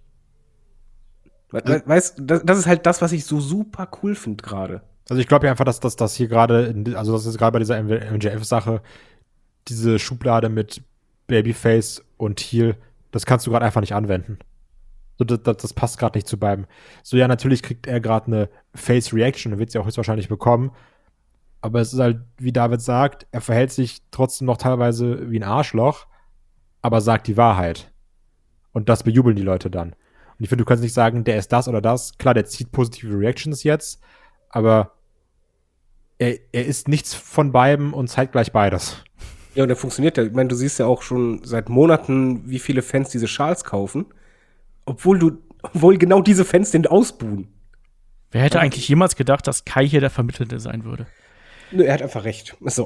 Weißt du, das ist halt das, was ich so super cool finde gerade. Also ich glaube ja einfach, dass das hier gerade, also das ist gerade bei dieser MJF-Sache, diese Schublade mit Babyface und Heel, das kannst du gerade einfach nicht anwenden. So, das passt gerade nicht zu beiden. So, ja, natürlich kriegt er gerade eine Face-Reaction, wird sie auch höchstwahrscheinlich bekommen. Aber es ist halt, wie David sagt, er verhält sich trotzdem noch teilweise wie ein Arschloch, aber sagt die Wahrheit. Und das bejubeln die Leute dann. Und ich finde, du kannst nicht sagen, der ist das oder das. Klar, der zieht positive Reactions jetzt, aber er ist nichts von beidem und zeitgleich beides. Ja, und der funktioniert ja. Ich meine, du siehst ja auch schon seit Monaten, wie viele Fans diese Schals kaufen, obwohl genau diese Fans den ausbuhen. Wer hätte eigentlich jemals gedacht, dass Kai hier der Vermittelnde sein würde? Nö, er hat einfach recht. So.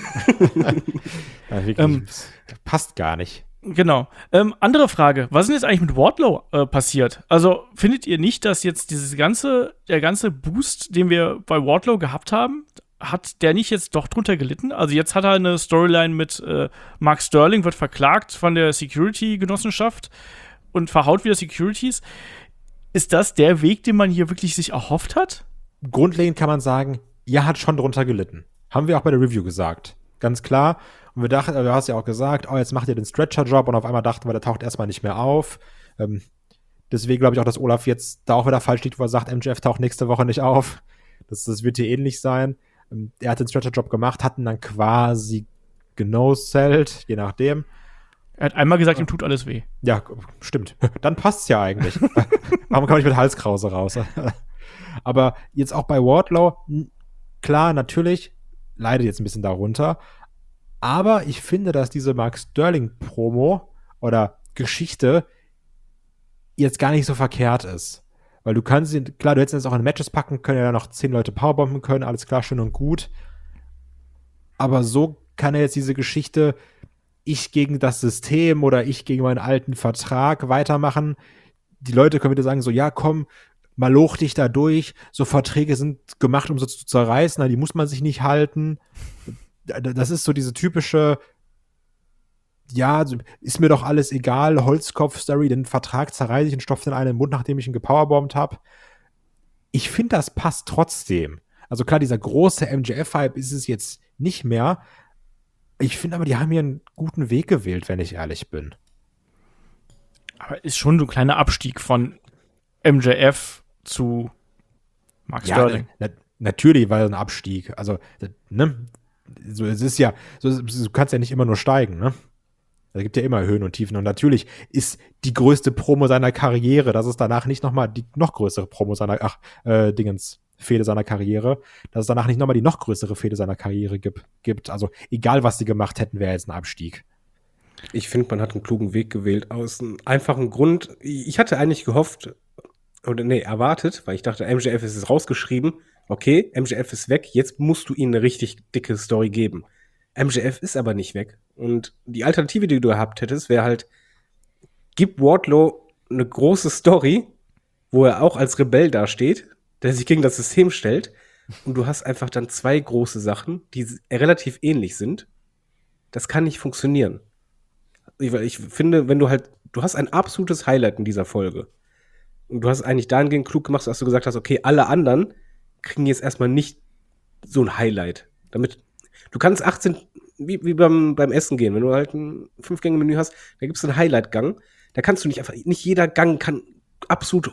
Ja, wirklich, passt gar nicht. Genau. Andere Frage. Was ist denn jetzt eigentlich mit Wardlow passiert? Also, findet ihr nicht, dass jetzt der ganze Boost, den wir bei Wardlow gehabt haben, hat der nicht jetzt doch drunter gelitten? Also, jetzt hat er eine Storyline mit Mark Sterling, wird verklagt von der Security-Genossenschaft und verhaut wieder Securities. Ist das der Weg, den man hier wirklich sich erhofft hat? Grundlegend kann man sagen, ja, hat schon drunter gelitten. Haben wir auch bei der Review gesagt. Ganz klar. Und wir dachten, du hast ja auch gesagt, oh, jetzt macht ihr den Stretcher-Job und auf einmal dachten wir, der taucht erstmal nicht mehr auf. Deswegen glaube ich auch, dass Olaf jetzt da auch wieder falsch liegt, wo er sagt, MJF taucht nächste Woche nicht auf. Das wird hier ähnlich sein. Er hat den Stretcher-Job gemacht, hat ihn dann quasi genosellt, je nachdem. Er hat einmal gesagt, ihm tut alles weh. Ja, stimmt. Dann passt's ja eigentlich. Warum kann ich mit Halskrause raus? Aber jetzt auch bei Wardlow, klar, natürlich, leidet jetzt ein bisschen darunter. Aber ich finde, dass diese Mark Sterling-Promo oder Geschichte jetzt gar nicht so verkehrt ist. Weil du kannst ihn, klar, du hättest ihn jetzt auch in Matches packen können, ja noch 10 Leute powerbomben können, alles klar, schön und gut. Aber so kann er jetzt diese Geschichte, ich gegen das System oder ich gegen meinen alten Vertrag weitermachen. Die Leute können wieder sagen so, ja, komm, maloch dich da durch. So Verträge sind gemacht, um so zu zerreißen, na, die muss man sich nicht halten. Das ist so diese typische, ja, ist mir doch alles egal, Holzkopf-Story, den Vertrag zerreiße ich und stopfe den einen in den Mund, nachdem ich ihn gepowerbombt habe. Ich finde, das passt trotzdem. Also klar, dieser große MJF-Hype ist es jetzt nicht mehr. Ich finde aber, die haben hier einen guten Weg gewählt, wenn ich ehrlich bin. Aber ist schon so ein kleiner Abstieg von MJF zu Mark Sterling. Ja, natürlich war es ein Abstieg. Also, ne? So, es ist ja, so, du kannst ja nicht immer nur steigen, ne? Es gibt ja immer Höhen und Tiefen. Und natürlich ist die größte Promo seiner Karriere, dass es danach nicht nochmal die noch größere Promo seiner Fehde seiner Karriere, dass es danach nicht nochmal die noch größere Fehde seiner Karriere gibt. Also egal, was sie gemacht hätten, wäre jetzt ein Abstieg. Ich finde, man hat einen klugen Weg gewählt aus einem einfachen Grund. Ich hatte eigentlich gehofft, erwartet, weil ich dachte, MJF ist jetzt rausgeschrieben. Okay, MJF ist weg, jetzt musst du ihm eine richtig dicke Story geben. MJF ist aber nicht weg. Und die Alternative, die du gehabt hättest, wäre halt, gib Wardlow eine große Story, wo er auch als Rebell dasteht, der sich gegen das System stellt. Und du hast einfach dann 2 große Sachen, die relativ ähnlich sind. Das kann nicht funktionieren. Ich finde, du hast ein absolutes Highlight in dieser Folge. Und du hast eigentlich dahingehend klug gemacht, dass du gesagt hast, okay, alle anderen kriegen jetzt erstmal nicht so ein Highlight. Damit, du kannst 18, wie beim Essen gehen, wenn du halt ein 5-Gänge-Menü hast, da gibt es einen Highlight-Gang. Da kannst du nicht jeder Gang kann absolut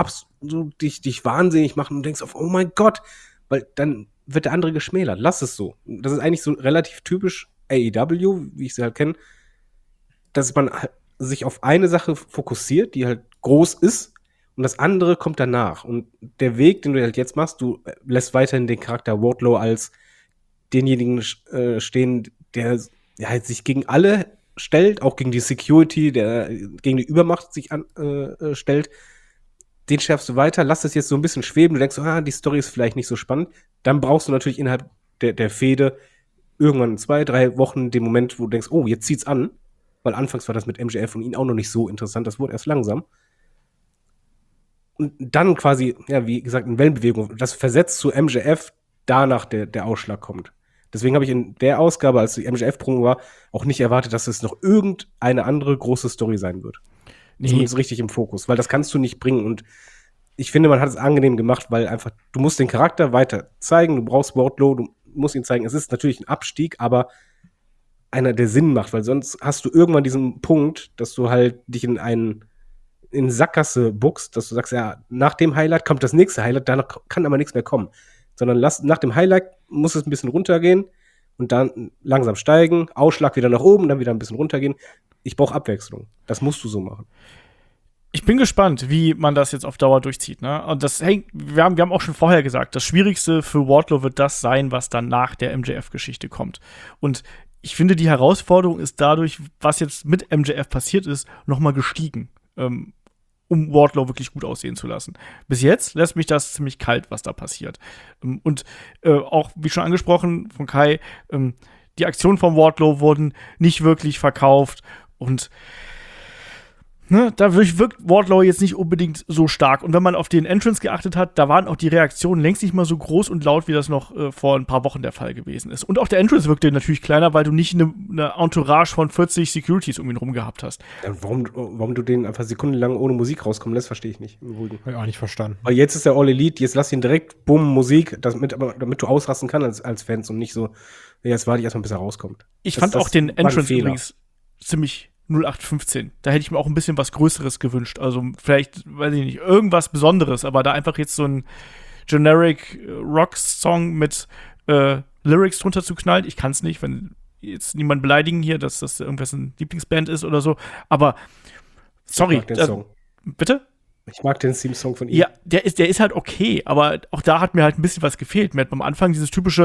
dich wahnsinnig machen und denkst auf, oh mein Gott, weil dann wird der andere geschmälert. Lass es so. Das ist eigentlich so relativ typisch AEW, wie ich sie halt kenne, dass man sich auf eine Sache fokussiert, die halt groß ist, und das andere kommt danach. Und der Weg, den du halt jetzt machst, du lässt weiterhin den Charakter Wardlow als denjenigen stehen, der halt sich gegen alle stellt, auch gegen die Security, der gegen die Übermacht sich stellt. Den schärfst du weiter, lass es jetzt so ein bisschen schweben. Du denkst, die Story ist vielleicht nicht so spannend. Dann brauchst du natürlich innerhalb der Fehde irgendwann in 2-3 Wochen den Moment, wo du denkst, oh, jetzt zieht's an. Weil anfangs war das mit MJF und ihn auch noch nicht so interessant. Das wurde erst langsam. Und dann quasi, ja, wie gesagt, in Wellenbewegung, das versetzt zu MJF, danach der Ausschlag kommt. Deswegen habe ich in der Ausgabe, als die MJF-Promo war, auch nicht erwartet, dass es noch irgendeine andere große Story sein wird. Nee. Zumindest richtig im Fokus, weil das kannst du nicht bringen. Und ich finde, man hat es angenehm gemacht, weil einfach, du musst den Charakter weiter zeigen, du brauchst Wardlow, du musst ihn zeigen. Es ist natürlich ein Abstieg, aber einer, der Sinn macht, weil sonst hast du irgendwann diesen Punkt, dass du halt dich in Sackgasse buchst, dass du sagst, ja, nach dem Highlight kommt das nächste Highlight, danach kann aber nichts mehr kommen. Sondern nach dem Highlight muss es ein bisschen runtergehen und dann langsam steigen, Ausschlag wieder nach oben, dann wieder ein bisschen runtergehen. Ich brauche Abwechslung. Das musst du so machen. Ich bin gespannt, wie man das jetzt auf Dauer durchzieht. Ne? Und das wir haben auch schon vorher gesagt, das Schwierigste für Wardlow wird das sein, was dann nach der MJF-Geschichte kommt. Und ich finde, die Herausforderung ist dadurch, was jetzt mit MJF passiert ist, nochmal gestiegen, um Wardlow wirklich gut aussehen zu lassen. Bis jetzt lässt mich das ziemlich kalt, was da passiert. Und auch, wie schon angesprochen von Kai, die Aktionen von Wardlow wurden nicht wirklich verkauft und da wirkt Wardlow jetzt nicht unbedingt so stark. Und wenn man auf den Entrance geachtet hat, da waren auch die Reaktionen längst nicht mal so groß und laut, wie das noch vor ein paar Wochen der Fall gewesen ist. Und auch der Entrance wirkte natürlich kleiner, weil du nicht eine Entourage von 40 Securities um ihn rum gehabt hast. Ja, warum du den einfach sekundenlang ohne Musik rauskommen lässt, verstehe ich nicht. Habe ich auch nicht verstanden. Weil jetzt ist der All Elite, jetzt lass ihn direkt, bumm, Musik, damit du ausrasten kannst als Fans und nicht so, jetzt warte ich erstmal, bis er rauskommt. Ich fand auch den Entrance übrigens ziemlich 0815. Da hätte ich mir auch ein bisschen was Größeres gewünscht. Also vielleicht, weiß ich nicht, irgendwas Besonderes, aber da einfach jetzt so ein generic Rock-Song mit Lyrics drunter zu knallen. Ich kann es nicht, wenn jetzt niemand beleidigen hier, dass das irgendwas eine Lieblingsband ist oder so. Aber sorry. Ich mag den Song. Bitte? Ich mag den Theme-Song von ihm. Ja, der ist halt okay, aber auch da hat mir halt ein bisschen was gefehlt. Mir hat am Anfang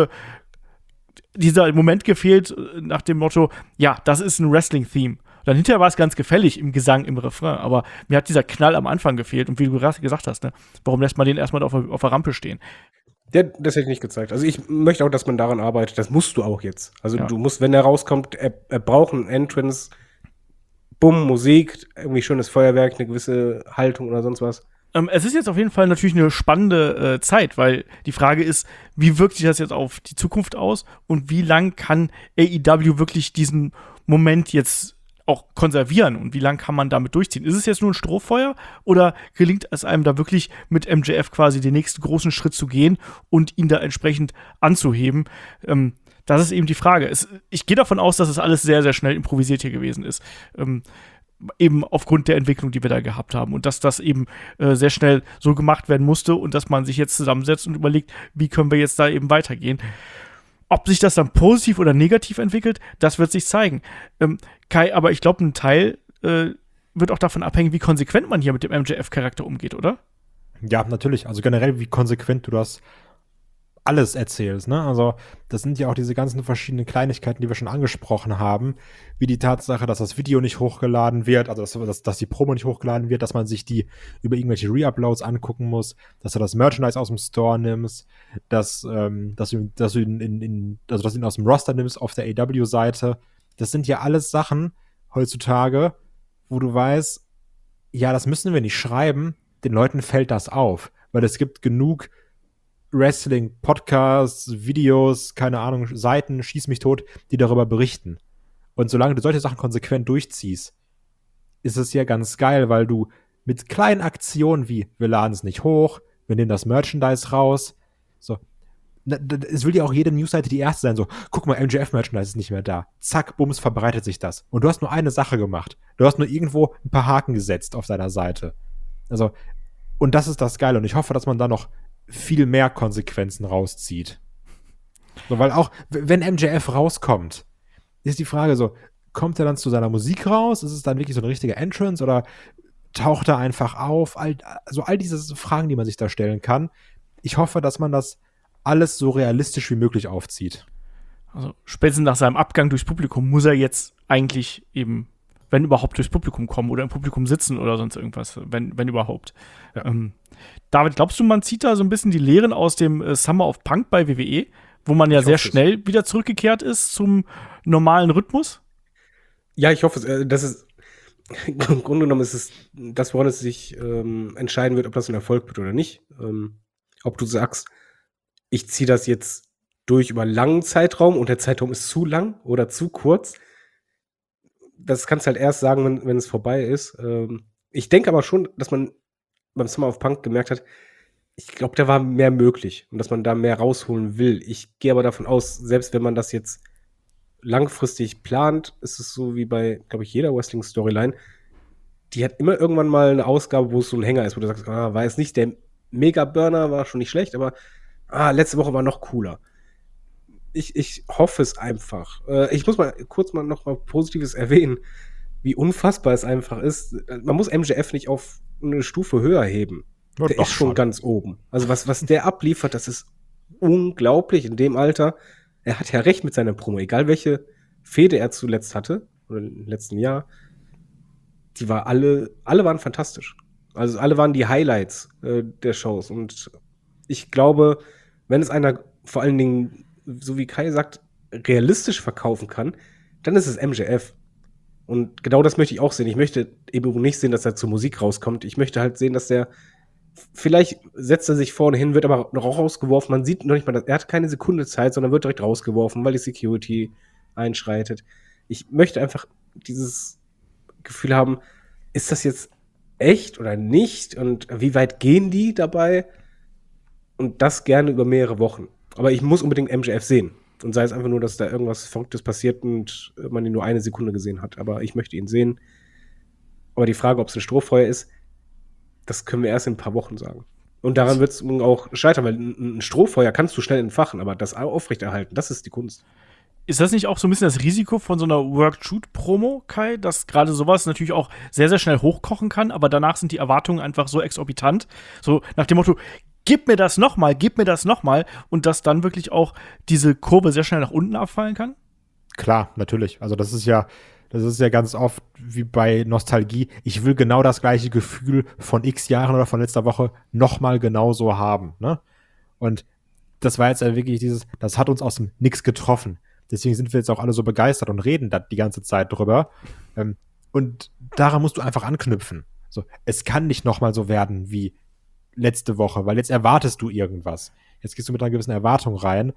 dieser Moment gefehlt nach dem Motto, ja, das ist ein Wrestling-Theme. Dann hinterher war es ganz gefällig im Gesang, im Refrain, aber mir hat dieser Knall am Anfang gefehlt. Und wie du gesagt hast, ne, warum lässt man den erstmal auf der Rampe stehen? Das hätte ich nicht gezeigt. Also ich möchte auch, dass man daran arbeitet. Das musst du auch jetzt. Also du musst, wenn er rauskommt, er braucht einen Entrance, bumm, Musik, irgendwie schönes Feuerwerk, eine gewisse Haltung oder sonst was. Es ist jetzt auf jeden Fall natürlich eine spannende Zeit, weil die Frage ist, wie wirkt sich das jetzt auf die Zukunft aus und wie lang kann AEW wirklich diesen Moment jetzt auch konservieren und wie lange kann man damit durchziehen? Ist es jetzt nur ein Strohfeuer oder gelingt es einem da wirklich mit MJF quasi den nächsten großen Schritt zu gehen und ihn da entsprechend anzuheben? Das ist eben die Frage. Ich gehe davon aus, dass es alles sehr, sehr schnell improvisiert hier gewesen ist. Eben aufgrund der Entwicklung, die wir da gehabt haben und dass das eben sehr schnell so gemacht werden musste und dass man sich jetzt zusammensetzt und überlegt, wie können wir jetzt da eben weitergehen. Ob sich das dann positiv oder negativ entwickelt, das wird sich zeigen. Kai, aber ich glaube, ein Teil wird auch davon abhängen, wie konsequent man hier mit dem MJF-Charakter umgeht, oder? Ja, natürlich. Also generell, wie konsequent du das alles erzählst, ne? Also, das sind ja auch diese ganzen verschiedenen Kleinigkeiten, die wir schon angesprochen haben, wie die Tatsache, dass das Video nicht hochgeladen wird, also dass die Promo nicht hochgeladen wird, dass man sich die über irgendwelche Re-Uploads angucken muss, dass du das Merchandise aus dem Store nimmst, dass du ihn aus dem Roster nimmst auf der AEW-Seite. Das sind ja alles Sachen heutzutage, wo du weißt, ja, das müssen wir nicht schreiben, den Leuten fällt das auf, weil es gibt genug Wrestling, Podcasts, Videos, keine Ahnung, Seiten, schieß mich tot, die darüber berichten. Und solange du solche Sachen konsequent durchziehst, ist es ja ganz geil, weil du mit kleinen Aktionen wie, wir laden es nicht hoch, wir nehmen das Merchandise raus, so, es will ja auch jede Newsseite die erste sein, so, guck mal, MJF-Merchandise ist nicht mehr da. Zack, bums, verbreitet sich das. Und du hast nur eine Sache gemacht. Du hast nur irgendwo ein paar Haken gesetzt auf deiner Seite. Also, und das ist das Geile. Und ich hoffe, dass man da noch viel mehr Konsequenzen rauszieht. So, weil auch, wenn MJF rauskommt, ist die Frage so, kommt er dann zu seiner Musik raus? Ist es dann wirklich so eine richtige Entrance oder taucht er einfach auf? All diese Fragen, die man sich da stellen kann. Ich hoffe, dass man das alles so realistisch wie möglich aufzieht. Also spätestens nach seinem Abgang durchs Publikum muss er jetzt eigentlich eben, wenn überhaupt, durchs Publikum kommen oder im Publikum sitzen oder sonst irgendwas, wenn überhaupt. Ja. David, glaubst du, man zieht da so ein bisschen die Lehren aus dem Summer of Punk bei WWE, wo man ja sehr schnell wieder zurückgekehrt ist zum normalen Rhythmus? Ja, ich hoffe es. Das ist im Grunde genommen ist es das, woran es sich entscheiden wird, ob das ein Erfolg wird oder nicht. Ob du sagst, ich ziehe das jetzt durch über einen langen Zeitraum und der Zeitraum ist zu lang oder zu kurz. Das kannst du halt erst sagen, wenn es vorbei ist. Ich denke aber schon, dass man beim Summer of Punk gemerkt hat, ich glaube, da war mehr möglich und dass man da mehr rausholen will. Ich gehe aber davon aus, selbst wenn man das jetzt langfristig plant, ist es so wie bei, glaube ich, jeder Wrestling-Storyline, die hat immer irgendwann mal eine Ausgabe, wo es so ein Hänger ist, wo du sagst, war jetzt nicht der Mega-Burner, war schon nicht schlecht, aber letzte Woche war noch cooler. Ich hoffe es einfach. Ich muss mal kurz noch mal Positives erwähnen, wie unfassbar es einfach ist. Man muss MJF nicht auf eine Stufe höher heben. Ja, Der doch ist schon schon. ganz oben. Also was der abliefert, das ist unglaublich in dem Alter. Er hat ja recht mit seiner Promo. Egal welche Fehde er zuletzt hatte, oder im letzten Jahr, die war alle waren fantastisch. Also alle waren die Highlights der Shows. Und ich glaube, wenn es einer vor allen Dingen, so wie Kai sagt, realistisch verkaufen kann, dann ist es MJF. Und genau das möchte ich auch sehen. Ich möchte eben nicht sehen, dass er zur Musik rauskommt. Ich möchte halt sehen, dass der vielleicht setzt er sich vorne hin, wird aber noch rausgeworfen. Man sieht noch nicht mal, er hat keine Sekunde Zeit, sondern wird direkt rausgeworfen, weil die Security einschreitet. Ich möchte einfach dieses Gefühl haben, ist das jetzt echt oder nicht? Und wie weit gehen die dabei? Und das gerne über mehrere Wochen. Aber ich muss unbedingt MJF sehen. Und sei es einfach nur, dass da irgendwas Verrücktes passiert und man ihn nur eine Sekunde gesehen hat. Aber ich möchte ihn sehen. Aber die Frage, ob es ein Strohfeuer ist, das können wir erst in ein paar Wochen sagen. Und daran wird es auch scheitern, weil ein Strohfeuer kannst du schnell entfachen, aber das aufrechterhalten, das ist die Kunst. Ist das nicht auch so ein bisschen das Risiko von so einer Work-Shoot-Promo, Kai, dass gerade sowas natürlich auch sehr, sehr schnell hochkochen kann, aber danach sind die Erwartungen einfach so exorbitant, so nach dem Motto, gib mir das nochmal, und dass dann wirklich auch diese Kurve sehr schnell nach unten abfallen kann? Klar, natürlich. Also das ist ja ganz oft wie bei Nostalgie. Ich will genau das gleiche Gefühl von x Jahren oder von letzter Woche nochmal genauso haben, ne? Und das war jetzt ja wirklich das hat uns aus dem Nix getroffen. Deswegen sind wir jetzt auch alle so begeistert und reden da die ganze Zeit drüber. Und daran musst du einfach anknüpfen. So, es kann nicht nochmal so werden wie letzte Woche, weil jetzt erwartest du irgendwas. Jetzt gehst du mit einer gewissen Erwartung rein.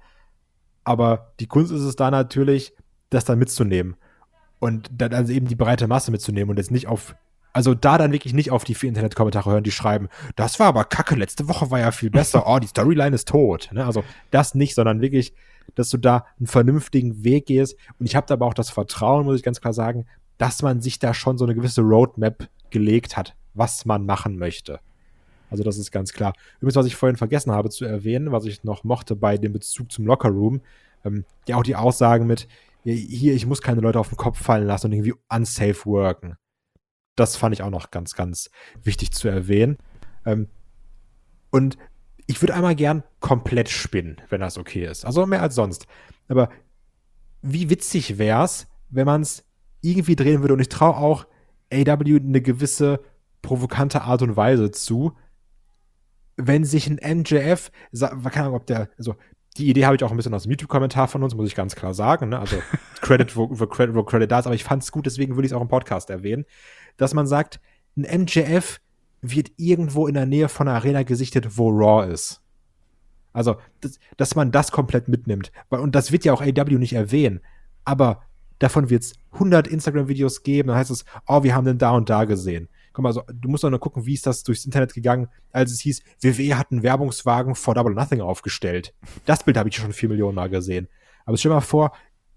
Aber die Kunst ist es da natürlich, das dann mitzunehmen. Und dann also eben die breite Masse mitzunehmen und jetzt nicht dann wirklich nicht auf die 4 Internetkommentare hören, die schreiben, das war aber kacke, letzte Woche war ja viel besser, die Storyline ist tot. Ne? Also das nicht, sondern wirklich, dass du da einen vernünftigen Weg gehst. Und ich habe da aber auch das Vertrauen, muss ich ganz klar sagen, dass man sich da schon so eine gewisse Roadmap gelegt hat, was man machen möchte. Also das ist ganz klar. Übrigens, was ich vorhin vergessen habe zu erwähnen, was ich noch mochte bei dem Bezug zum Lockerroom, ja auch die Aussagen mit, hier, ich muss keine Leute auf den Kopf fallen lassen und irgendwie unsafe worken. Das fand ich auch noch ganz, ganz wichtig zu erwähnen. Und ich würde einmal gern komplett spinnen, wenn das okay ist. Also mehr als sonst. Aber wie witzig wär's, wenn man es irgendwie drehen würde? Und ich traue auch AEW eine gewisse provokante Art und Weise zu, wenn sich ein MJF, keine Ahnung, also die Idee habe ich auch ein bisschen aus dem YouTube-Kommentar von uns, muss ich ganz klar sagen, ne? Also Credit, wo Credit da ist, aber ich fand es gut, deswegen würde ich es auch im Podcast erwähnen, dass man sagt, ein MJF wird irgendwo in der Nähe von einer Arena gesichtet, wo Raw ist. Also, dass man das komplett mitnimmt. Und das wird ja auch AEW nicht erwähnen, aber davon wird es 100 Instagram-Videos geben, dann heißt es, oh, wir haben den da und da gesehen. Guck mal, also, du musst doch nur gucken, wie ist das durchs Internet gegangen, als es hieß, WWE hat einen Werbungswagen vor Double or Nothing aufgestellt. Das Bild habe ich schon 4 Millionen Mal gesehen. Aber stell dir mal vor,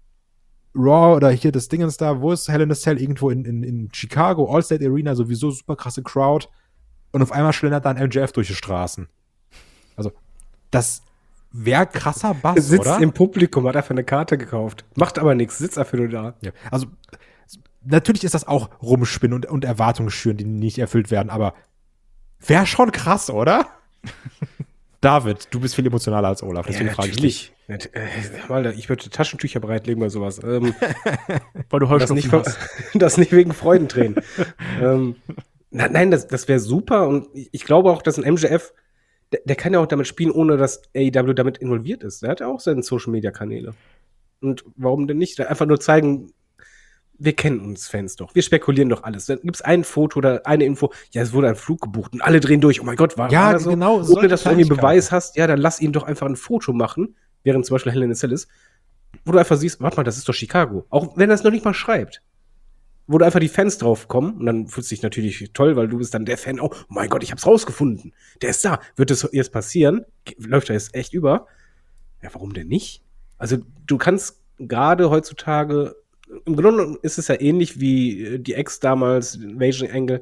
Raw oder hier das Dingens da, wo ist Hell in a Cell? Irgendwo in Chicago, Allstate Arena, sowieso super krasse Crowd. Und auf einmal schlendert dann MJF durch die Straßen. Also, das wäre krasser Bass, Sitzt oder? im Publikum, hat einfach eine Karte gekauft. Macht aber nichts, sitzt einfach nur da. Ja, also, natürlich ist das auch Rumspinnen und Erwartungen schüren, die nicht erfüllt werden, aber wäre schon krass, oder? David, du bist viel emotionaler als Olaf, deswegen frage ich dich. Ich würde Taschentücher bereitlegen bei sowas. Weil du Heuschnupfen hast. Das nicht wegen Freudentränen. Nein, das wäre super und ich glaube auch, dass ein MJF, der kann ja auch damit spielen, ohne dass AEW damit involviert ist. Der hat ja auch seine Social-Media-Kanäle. Und warum denn nicht? Einfach nur zeigen, wir kennen uns Fans doch. Wir spekulieren doch alles. Dann gibt's ein Foto oder eine Info, ja, es wurde ein Flug gebucht und alle drehen durch. Oh mein Gott, war das so? Genau. Ohne dass du irgendwie Beweis hast, ja, dann lass ihn doch einfach ein Foto machen, während zum Beispiel Hell in a Cell ist, wo du einfach siehst, warte mal, das ist doch Chicago. Auch wenn er es noch nicht mal schreibt. Wo du einfach die Fans drauf kommen und dann fühlst du dich natürlich toll, weil du bist dann der Fan, oh mein Gott, ich hab's rausgefunden. Der ist da. Wird es jetzt passieren? Läuft er jetzt echt über? Ja, warum denn nicht? Also du kannst gerade heutzutage, im Grunde genommen ist es ja ähnlich wie die Ex damals, Invasion Angle.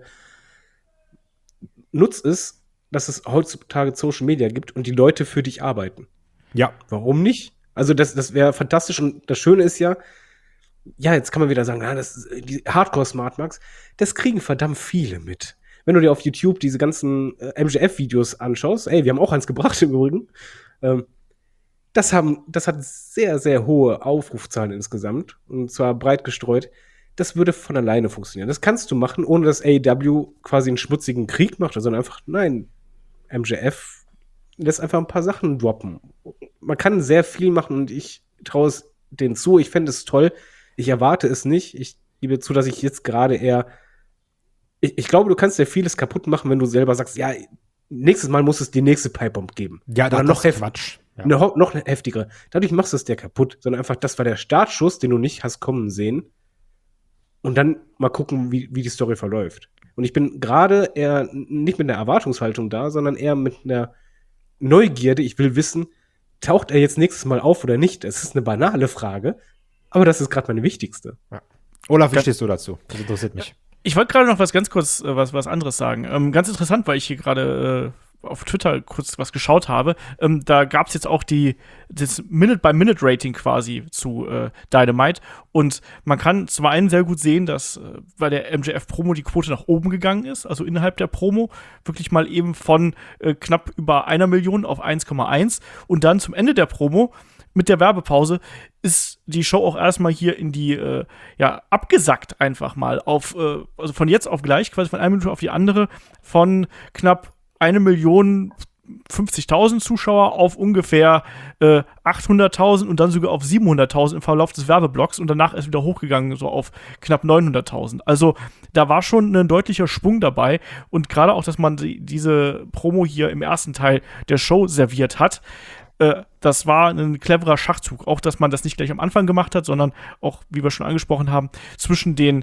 Nutz es, dass es heutzutage Social Media gibt und die Leute für dich arbeiten. Ja. Warum nicht? Also das wäre fantastisch und das Schöne ist ja, jetzt kann man wieder sagen, die Hardcore-Smartmarks, das kriegen verdammt viele mit. Wenn du dir auf YouTube diese ganzen MJF-Videos anschaust, wir haben auch eins gebracht im Übrigen, das hat sehr, sehr hohe Aufrufzahlen insgesamt und zwar breit gestreut. Das würde von alleine funktionieren. Das kannst du machen, ohne dass AEW quasi einen schmutzigen Krieg macht, sondern einfach, nein, MJF lässt einfach ein paar Sachen droppen. Man kann sehr viel machen und ich traue es denen zu. Ich fände es toll. Ich erwarte es nicht. Ich gebe zu, dass ich jetzt gerade eher ich glaube, du kannst ja vieles kaputt machen, wenn du selber sagst, ja, nächstes Mal muss es die nächste Pipebomb geben. Ja, oder das ist Quatsch. Ja. Noch eine heftigere. Dadurch machst du es dir kaputt, sondern einfach, das war der Startschuss, den du nicht hast kommen sehen. Und dann mal gucken, wie die Story verläuft. Und ich bin gerade eher nicht mit einer Erwartungshaltung da, sondern eher mit einer Neugierde. Ich will wissen, taucht er jetzt nächstes Mal auf oder nicht? Das ist eine banale Frage, aber das ist gerade meine wichtigste. Ja. Olaf, wie stehst du dazu? Das interessiert mich. Ich wollte gerade noch was ganz kurz, was anderes sagen. Ganz interessant, weil ich hier gerade auf Twitter kurz was geschaut habe. Da gab es jetzt auch das Minute-by-Minute-Rating quasi zu Dynamite. Und man kann zum einen sehr gut sehen, dass bei der MJF-Promo die Quote nach oben gegangen ist, also innerhalb der Promo, wirklich mal eben von knapp über 1 Million auf 1,1. Und dann zum Ende der Promo mit der Werbepause ist die Show auch erstmal hier in die, abgesackt einfach mal auf, also von jetzt auf gleich, quasi von einer Minute auf die andere, von knapp 1.050.000 Zuschauer auf ungefähr 800.000 und dann sogar auf 700.000 im Verlauf des Werbeblocks und danach ist wieder hochgegangen, so auf knapp 900.000. Also da war schon ein deutlicher Schwung dabei und gerade auch, dass man diese Promo hier im ersten Teil der Show serviert hat, das war ein cleverer Schachzug. Auch, dass man das nicht gleich am Anfang gemacht hat, sondern auch, wie wir schon angesprochen haben, zwischen den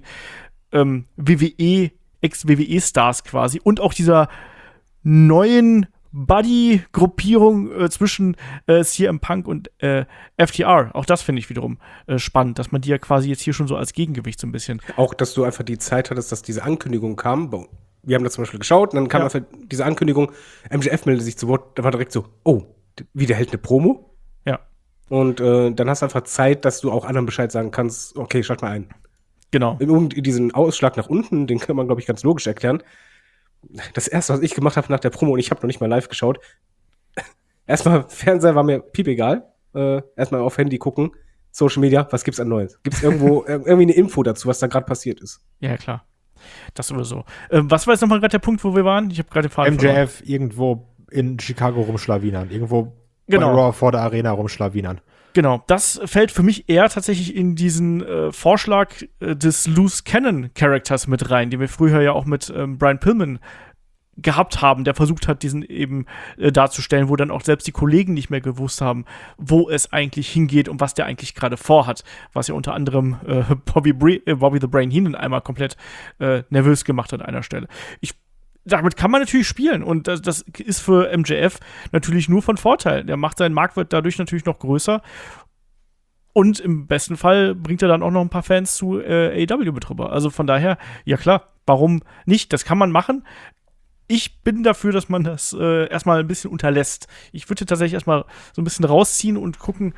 Ex-WWE-Stars quasi und auch dieser neuen Buddy-Gruppierung zwischen CM Punk und FTR. Auch das finde ich wiederum spannend, dass man die ja quasi jetzt hier schon so als Gegengewicht so ein bisschen. Auch, dass du einfach die Zeit hattest, dass diese Ankündigung kam. Wir haben das zum Beispiel geschaut und dann kam einfach diese Ankündigung, MJF meldet sich zu Wort, da war direkt so, oh, wieder hält eine Promo. Ja. Und dann hast du einfach Zeit, dass du auch anderen Bescheid sagen kannst, okay, schalt mal ein. Genau. Und diesen Ausschlag nach unten, den kann man, glaube ich, ganz logisch erklären. das erste, was ich gemacht habe nach der Promo, und ich habe noch nicht mal live geschaut, erstmal Fernseher war mir piepegal. Erstmal auf Handy gucken, Social Media, was gibt's an Neues? Gibt's irgendwo irgendwie eine Info dazu, was da gerade passiert ist? Ja, klar. Das sowieso. Was war jetzt nochmal gerade der Punkt, wo wir waren? Ich habe gerade den Faden verloren. MJF irgendwo in Chicago rumschlawinern. Irgendwo Genau. bei Raw vor der Arena rumschlawinern. Genau, das fällt für mich eher tatsächlich in diesen Vorschlag des Loose Cannon Charakters mit rein, den wir früher ja auch mit Brian Pillman gehabt haben, der versucht hat, diesen eben darzustellen, wo dann auch selbst die Kollegen nicht mehr gewusst haben, wo es eigentlich hingeht und was der eigentlich gerade vorhat, was ja unter anderem Bobby the Brain Heenan einmal komplett nervös gemacht hat an einer Stelle. Damit kann man natürlich spielen und das ist für MJF natürlich nur von Vorteil. Der macht seinen Marktwert dadurch natürlich noch größer und im besten Fall bringt er dann auch noch ein paar Fans zu AEW mit rüber. Also von daher, ja klar, warum nicht? Das kann man machen. Ich bin dafür, dass man das erstmal ein bisschen unterlässt. Ich würde tatsächlich erstmal so ein bisschen rausziehen und gucken,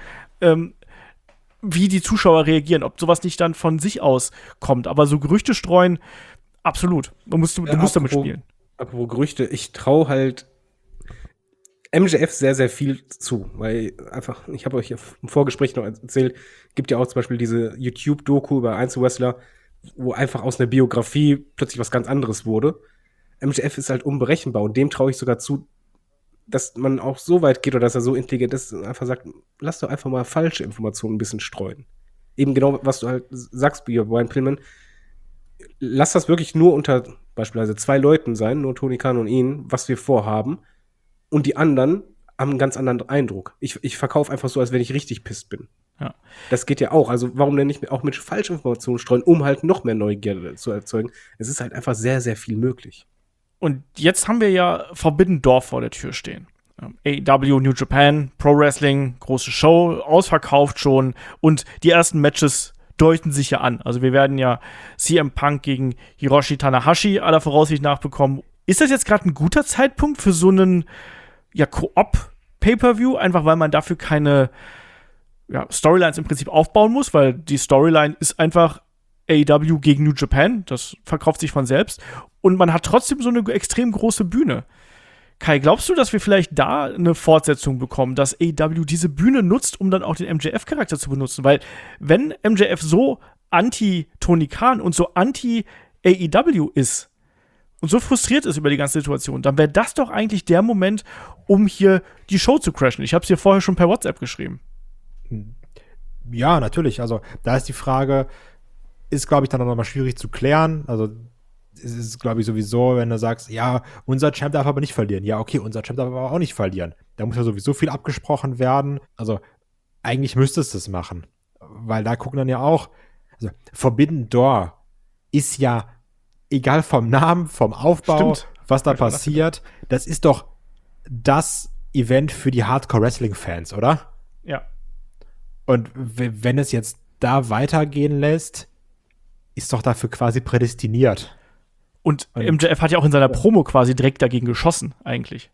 wie die Zuschauer reagieren, ob sowas nicht dann von sich aus kommt. Aber so Gerüchte streuen, absolut. Du musst damit spielen. Apropos Gerüchte, ich traue halt MJF sehr, sehr viel zu, weil einfach, ich habe euch ja im Vorgespräch noch erzählt, gibt ja auch zum Beispiel diese YouTube-Doku über Einzelwrestler, wo einfach aus einer Biografie plötzlich was ganz anderes wurde. MJF ist halt unberechenbar und dem traue ich sogar zu, dass man auch so weit geht oder dass er so intelligent ist und einfach sagt, lass doch einfach mal falsche Informationen ein bisschen streuen. Eben genau, was du halt sagst, Brian Pillman, lass das wirklich nur unter beispielsweise 2 Leuten sein, nur Tony Khan und ihn, was wir vorhaben. Und die anderen haben einen ganz anderen Eindruck. Ich verkaufe einfach so, als wenn ich richtig pisst bin. Ja. Das geht ja auch. Also warum denn nicht auch mit Falschinformationen streuen, um halt noch mehr Neugierde zu erzeugen? Es ist halt einfach sehr, sehr viel möglich. Und jetzt haben wir ja Forbidden Door vor der Tür stehen. AEW, New Japan, Pro Wrestling, große Show, ausverkauft schon. Und die ersten Matches deuten sich ja an. Also wir werden ja CM Punk gegen Hiroshi Tanahashi aller Voraussicht nach bekommen. Ist das jetzt gerade ein guter Zeitpunkt für so einen Koop-Pay-Per-View? Einfach weil man dafür keine Storylines im Prinzip aufbauen muss, weil die Storyline ist einfach AEW gegen New Japan. Das verkauft sich von selbst. Und man hat trotzdem so eine extrem große Bühne. Kai, glaubst du, dass wir vielleicht da eine Fortsetzung bekommen, dass AEW diese Bühne nutzt, um dann auch den MJF-Charakter zu benutzen? Weil wenn MJF so anti-Tony Khan und so anti-AEW ist und so frustriert ist über die ganze Situation, dann wäre das doch eigentlich der Moment, um hier die Show zu crashen. Ich habe es dir vorher schon per WhatsApp geschrieben. Ja, natürlich. Also da ist die Frage, ist, glaube ich, dann auch nochmal schwierig zu klären. Also es ist, glaube ich, sowieso, wenn du sagst, ja, unser Champ darf aber nicht verlieren. Ja, okay, unser Champ darf aber auch nicht verlieren. Da muss ja sowieso viel abgesprochen werden. Also eigentlich müsstest du es machen. Weil da gucken dann ja auch, also Forbidden Door ist ja, egal vom Namen, vom Aufbau, was da passiert, das ist doch das Event für die Hardcore-Wrestling-Fans, oder? Ja. Und wenn es jetzt da weitergehen lässt, ist doch dafür quasi prädestiniert. Und MJF hat ja auch in seiner Promo quasi direkt dagegen geschossen, eigentlich.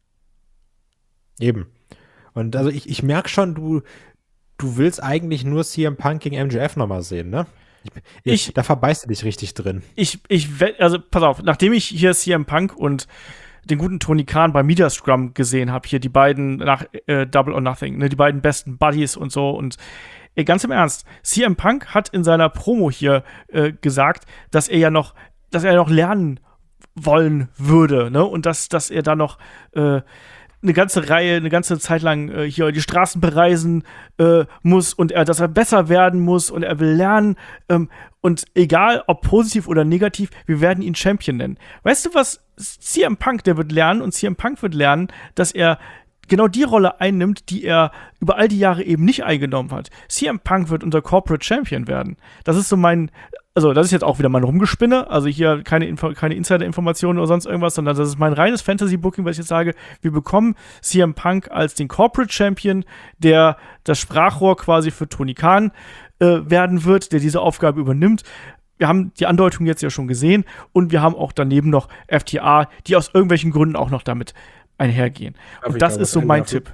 Eben. Und also ich merke schon, du willst eigentlich nur CM Punk gegen MJF nochmal sehen, ne? Da verbeißt du dich richtig drin. Also pass auf, nachdem ich hier CM Punk und den guten Tony Khan bei Media Scrum gesehen habe, hier die beiden nach Double or Nothing, ne, die beiden besten Buddies und so und ganz im Ernst, CM Punk hat in seiner Promo hier gesagt, dass er noch lernen wollen würde, ne? Und dass er da noch eine ganze Zeit lang hier die Straßen bereisen muss und dass er besser werden muss und er will lernen. Und egal, ob positiv oder negativ, wir werden ihn Champion nennen. Weißt du was? CM Punk, der wird lernen und CM Punk wird lernen, dass er genau die Rolle einnimmt, die er über all die Jahre eben nicht eingenommen hat. CM Punk wird unser Corporate Champion werden. Das ist so das ist jetzt auch wieder mein Rumgespinne, also hier keine Insider-Informationen oder sonst irgendwas, sondern das ist mein reines Fantasy-Booking, was ich jetzt sage, wir bekommen CM Punk als den Corporate Champion, der das Sprachrohr quasi für Tony Khan werden wird, der diese Aufgabe übernimmt. Wir haben die Andeutung jetzt ja schon gesehen und wir haben auch daneben noch FTA, die aus irgendwelchen Gründen auch noch damit einhergehen. Und das ist so mein Tipp.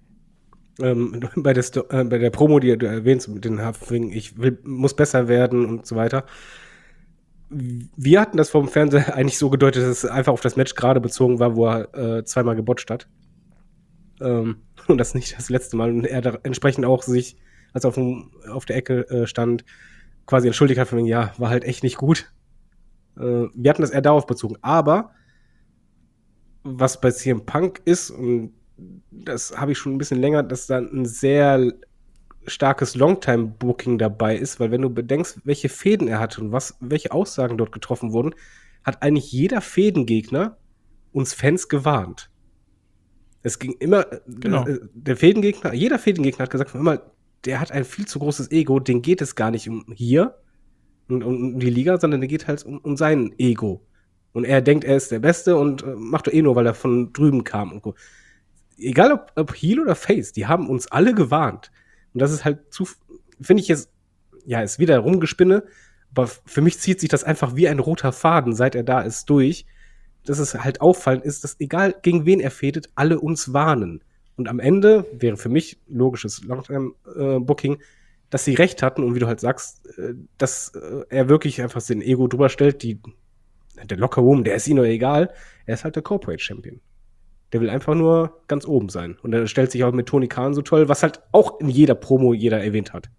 Bei der Promo, die du erwähnst, mit den Hafling, muss besser werden und so weiter. wir hatten das vom Fernseher eigentlich so gedeutet, dass es einfach auf das Match gerade bezogen war, wo er zweimal gebotcht hat. Und das nicht das letzte Mal. Und er da entsprechend auch sich, als er auf der Ecke stand, quasi entschuldigt hat von wegen, ja, war halt echt nicht gut. Wir hatten das eher darauf bezogen. Aber was bei CM Punk ist, und das habe ich schon ein bisschen länger, dass da ein sehr starkes Longtime-Booking dabei ist, weil wenn du bedenkst, welche Fäden er hatte und welche Aussagen dort getroffen wurden, hat eigentlich jeder Fädengegner uns Fans gewarnt. Es ging immer, Genau. jeder Fädengegner hat gesagt, immer, der hat ein viel zu großes Ego, den geht es gar nicht um hier und um die Liga, sondern der geht halt um sein Ego. Und er denkt, er ist der Beste und macht doch nur, weil er von drüben kam. Und so. Egal ob Heel oder Face, die haben uns alle gewarnt. Und das ist halt finde ich jetzt, ja, ist wieder Rumgespinne, aber für mich zieht sich das einfach wie ein roter Faden, seit er da ist, durch. Dass es halt auffallend ist, dass egal gegen wen er fädet, alle uns warnen. Und am Ende wäre für mich logisches Longtime-Booking, dass sie recht hatten und wie du halt sagst, dass er wirklich einfach sein Ego drüber stellt. Der Locker-Room, der ist ihm nur egal. Er ist halt der Corporate Champion. Der will einfach nur ganz oben sein. Und er stellt sich auch mit Tony Khan so toll, was halt auch in jeder Promo jeder erwähnt hat.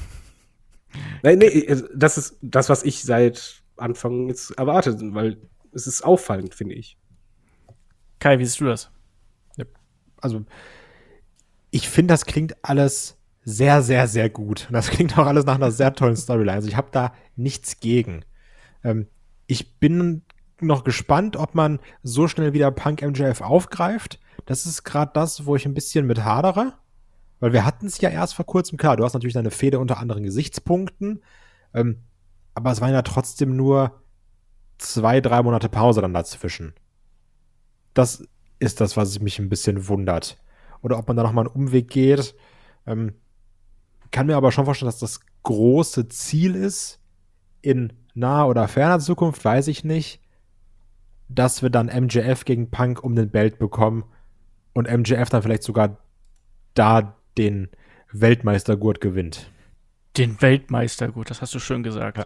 Nee, das ist das, was ich seit Anfang jetzt erwarte, weil es ist auffallend, finde ich. Kai, wie siehst du das? Also, ich finde, das klingt alles sehr, sehr, sehr gut. Und das klingt auch alles nach einer sehr tollen Storyline. Also, ich habe da nichts gegen. Ich bin noch gespannt, ob man so schnell wieder Punk MJF aufgreift. Das ist gerade das, wo ich ein bisschen mit hadere. Weil wir hatten es ja erst vor kurzem. Klar, du hast natürlich deine Fehde unter anderen Gesichtspunkten. Aber es waren ja trotzdem nur 2-3 Monate Pause dann dazwischen. Das ist das, was mich ein bisschen wundert. Oder ob man da nochmal einen Umweg geht. Kann mir aber schon vorstellen, dass das große Ziel ist, in naher oder ferner Zukunft, weiß ich nicht, dass wir dann MJF gegen Punk um den Belt bekommen und MJF dann vielleicht sogar da den Weltmeistergurt gewinnt. Den Weltmeistergurt, das hast du schön gesagt.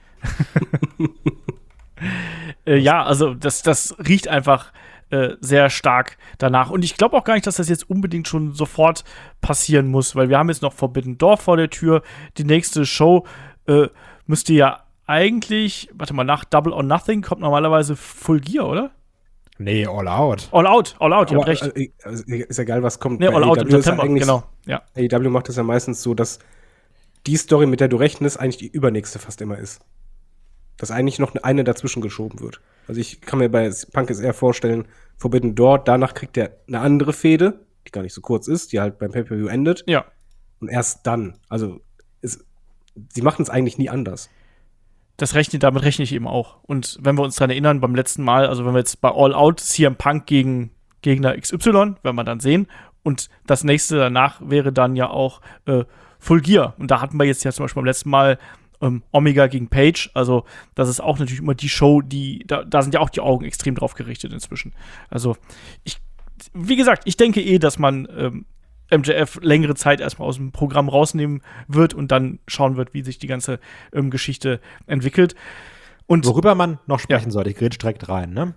Ja, also das riecht einfach sehr stark danach. Und ich glaube auch gar nicht, dass das jetzt unbedingt schon sofort passieren muss, weil wir haben jetzt noch Forbidden Door vor der Tür. Die nächste Show müsste ja eigentlich, warte mal, nach Double or Nothing kommt normalerweise Full Gear, oder? Nee, All Out. All Out, ihr habt recht. Ist egal, was kommt. Nee, All Out im AEW ist September, eigentlich, genau. Ja. AEW macht es ja meistens so, dass die Story, mit der du rechnest, eigentlich die übernächste fast immer ist. Dass eigentlich noch eine dazwischen geschoben wird. Also ich kann mir bei Punk jetzt eher vorstellen, Forbidden Door, danach kriegt er eine andere Fehde, die gar nicht so kurz ist, die halt beim Pay-Per-View endet. Ja. Und erst dann. Also sie machen es eigentlich nie anders. Damit rechne ich eben auch. Und wenn wir uns daran erinnern, beim letzten Mal, also wenn wir jetzt bei All Out CM Punk gegen Gegner XY, werden wir dann sehen. Und das nächste danach wäre dann ja auch Full Gear. Und da hatten wir jetzt ja zum Beispiel beim letzten Mal Omega gegen Page. Also das ist auch natürlich immer die Show, da sind ja auch die Augen extrem drauf gerichtet inzwischen. Also wie gesagt, ich denke dass man MJF längere Zeit erstmal aus dem Programm rausnehmen wird und dann schauen wird, wie sich die ganze Geschichte entwickelt. Und worüber man noch sprechen sollte, ich grätsch direkt rein, ne?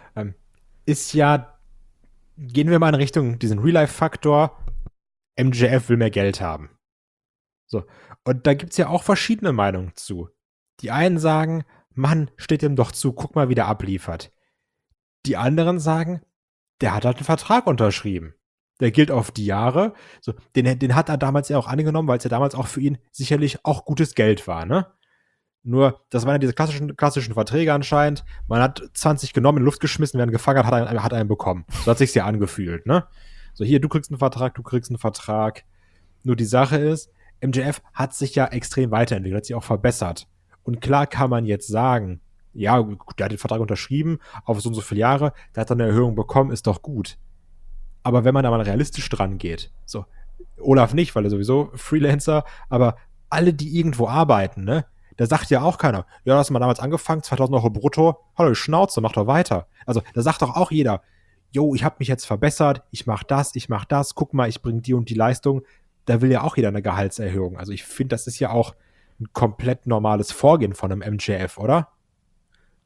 Ist ja, gehen wir mal in Richtung diesen Real-Life-Faktor, MJF will mehr Geld haben. So, und da gibt's ja auch verschiedene Meinungen zu. Die einen sagen, Mann, steht ihm doch zu, guck mal, wie der abliefert. Die anderen sagen, der hat halt einen Vertrag unterschrieben. Der gilt auf die Jahre. So, den hat er damals ja auch angenommen, weil es ja damals auch für ihn sicherlich auch gutes Geld war, ne? Nur, das waren ja diese klassischen Verträge anscheinend. Man hat 20 genommen, in die Luft geschmissen, wer einen gefangen hat einen bekommen. So hat sich's ja angefühlt, ne? So, hier, du kriegst einen Vertrag. Nur die Sache ist, MJF hat sich ja extrem weiterentwickelt, hat sich auch verbessert. Und klar kann man jetzt sagen, ja, der hat den Vertrag unterschrieben, auf so und so viele Jahre, der hat dann eine Erhöhung bekommen, ist doch gut. Aber wenn man da mal realistisch dran geht, so, Olaf nicht, weil er sowieso Freelancer, aber alle, die irgendwo arbeiten, ne, da sagt ja auch keiner, ja, hast du mal damals angefangen, 2.000 Euro brutto, hallo, Schnauze, mach doch weiter. Also, da sagt doch auch jeder, jo, ich habe mich jetzt verbessert, ich mach das, guck mal, ich bring die und die Leistung. Da will ja auch jeder eine Gehaltserhöhung. Also ich finde, das ist ja auch ein komplett normales Vorgehen von einem MJF, oder?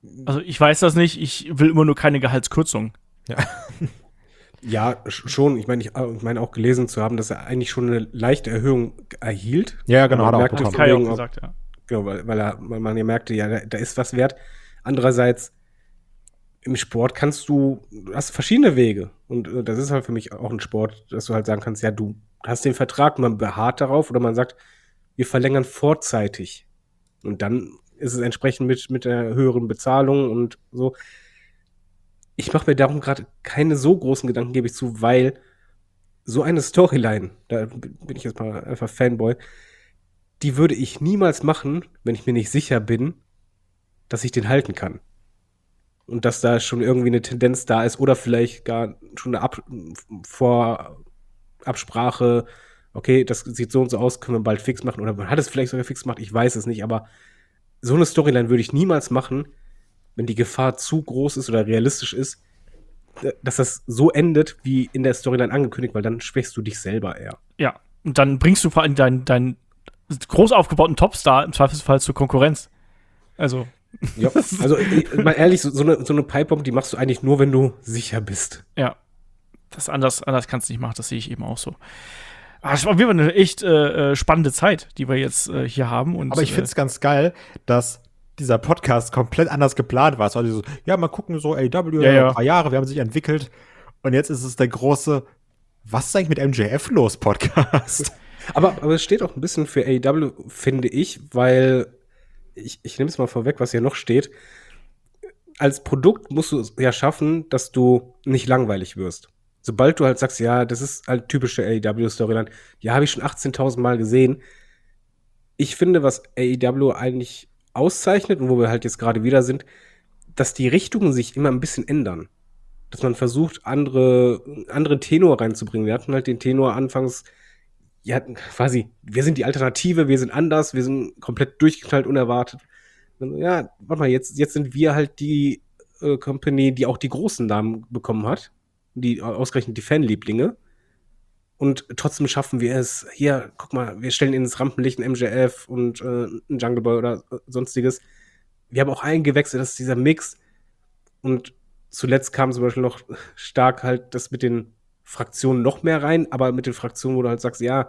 Also ich weiß das nicht, ich will immer nur keine Gehaltskürzung. Ja, schon. Ich meine auch gelesen zu haben, dass er eigentlich schon eine leichte Erhöhung erhielt. Ja, genau, hat er auch merkte bekommen. Kai auch Verlegung gesagt, ja. Genau, weil man ja merkte, ja, da ist was wert. Andererseits, im Sport du hast verschiedene Wege. Und das ist halt für mich auch ein Sport, dass du halt sagen kannst, ja, du hast den Vertrag, man beharrt darauf oder man sagt, wir verlängern vorzeitig. Und dann ist es entsprechend mit der höheren Bezahlung und so. Ich mache mir darum gerade keine so großen Gedanken, gebe ich zu, weil so eine Storyline, da bin ich jetzt mal einfach Fanboy, die würde ich niemals machen, wenn ich mir nicht sicher bin, dass ich den halten kann. Und dass da schon irgendwie eine Tendenz da ist oder vielleicht gar schon eine Absprache, okay, das sieht so und so aus, können wir bald fix machen oder man hat es vielleicht sogar fix gemacht, ich weiß es nicht, aber so eine Storyline würde ich niemals machen, wenn die Gefahr zu groß ist oder realistisch ist, dass das so endet, wie in der Storyline angekündigt, weil dann schwächst du dich selber eher. Ja, und dann bringst du vor allem deinen groß aufgebauten Topstar im Zweifelsfall zur Konkurrenz. Also. Ja, also mal ehrlich, so eine Pipebomb, die machst du eigentlich nur, wenn du sicher bist. Ja, das anders kannst du nicht machen, das sehe ich eben auch so. Aber es war auf jeden Fall eine echt spannende Zeit, die wir jetzt hier haben. Und, Aber ich finde es ganz geil, dass dieser Podcast komplett anders geplant war. Es war so, ja, mal gucken, so AEW, Ja. ein paar Jahre, wir haben sich entwickelt. Und jetzt ist es der große, was ist eigentlich mit MJF los, Podcast? Aber es steht auch ein bisschen für AEW, finde ich, weil ich nehme es mal vorweg, was hier noch steht. Als Produkt musst du es ja schaffen, dass du nicht langweilig wirst. Sobald du halt sagst, ja, das ist halt typische AEW-Storyline, ja, habe ich schon 18.000 Mal gesehen. Ich finde, was AEW eigentlich auszeichnet und wo wir halt jetzt gerade wieder sind, dass die Richtungen sich immer ein bisschen ändern. Dass man versucht, andere Tenor reinzubringen. Wir hatten halt den Tenor anfangs, ja, quasi, wir sind die Alternative, wir sind anders, wir sind komplett durchgeknallt, unerwartet. Und ja, warte mal, jetzt sind wir halt die Company, die auch die großen Namen bekommen hat. Die ausgerechnet die Fanlieblinge. Und trotzdem schaffen wir es. Hier, guck mal, wir stellen ins Rampenlicht einen MJF und einen Jungle Boy oder sonstiges. Wir haben auch eingewechselt, das ist dieser Mix. Und zuletzt kam zum Beispiel noch stark halt das mit den Fraktionen noch mehr rein, aber mit den Fraktionen, wo du halt sagst, ja,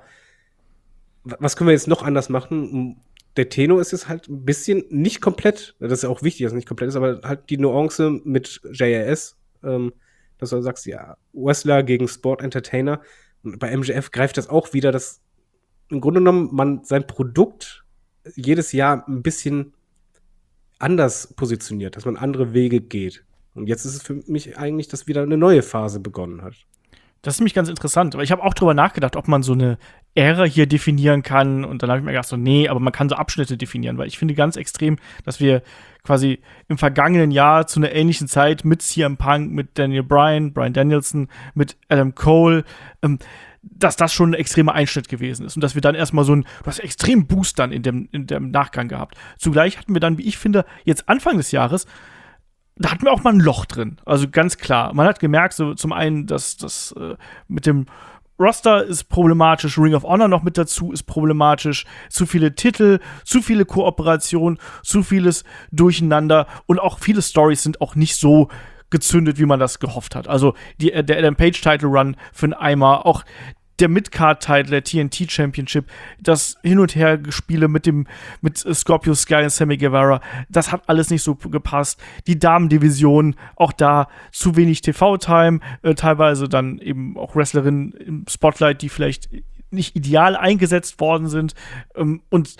was können wir jetzt noch anders machen? Der Tenor ist jetzt halt ein bisschen nicht komplett, das ist ja auch wichtig, dass es nicht komplett ist, aber halt die Nuance mit JRS, dass du sagst, ja, Wrestler gegen Sport Entertainer. Und bei MJF greift das auch wieder, dass im Grunde genommen man sein Produkt jedes Jahr ein bisschen anders positioniert, dass man andere Wege geht. Und jetzt ist es für mich eigentlich, dass wieder eine neue Phase begonnen hat. Das ist nämlich ganz interessant. Aber ich habe auch drüber nachgedacht, ob man so eine Ära hier definieren kann. Und dann habe ich mir gedacht, so, nee, aber man kann so Abschnitte definieren. Weil ich finde ganz extrem, dass wir quasi im vergangenen Jahr zu einer ähnlichen Zeit mit CM Punk, mit Daniel Bryan Danielson, mit Adam Cole, dass das schon ein extremer Einschnitt gewesen ist. Und dass wir dann erstmal du hast extrem Boost dann in dem Nachgang gehabt. Zugleich hatten wir dann, wie ich finde, jetzt Anfang des Jahres, da hatten wir auch mal ein Loch drin. Also ganz klar. Man hat gemerkt, so zum einen, dass das mit dem Roster ist problematisch, Ring of Honor noch mit dazu ist problematisch, zu viele Titel, zu viele Kooperationen, zu vieles Durcheinander und auch viele Storys sind auch nicht so gezündet, wie man das gehofft hat. Also der Adam Page Title Run für einen Eimer, auch der Mid-Card-Title, der TNT Championship, das Hin- und Her-Gespiele mit Scorpio Sky und Sammy Guevara, das hat alles nicht so gepasst. Die Damen-Division, auch da zu wenig TV-Time, teilweise dann eben auch Wrestlerinnen im Spotlight, die vielleicht nicht ideal eingesetzt worden sind. Und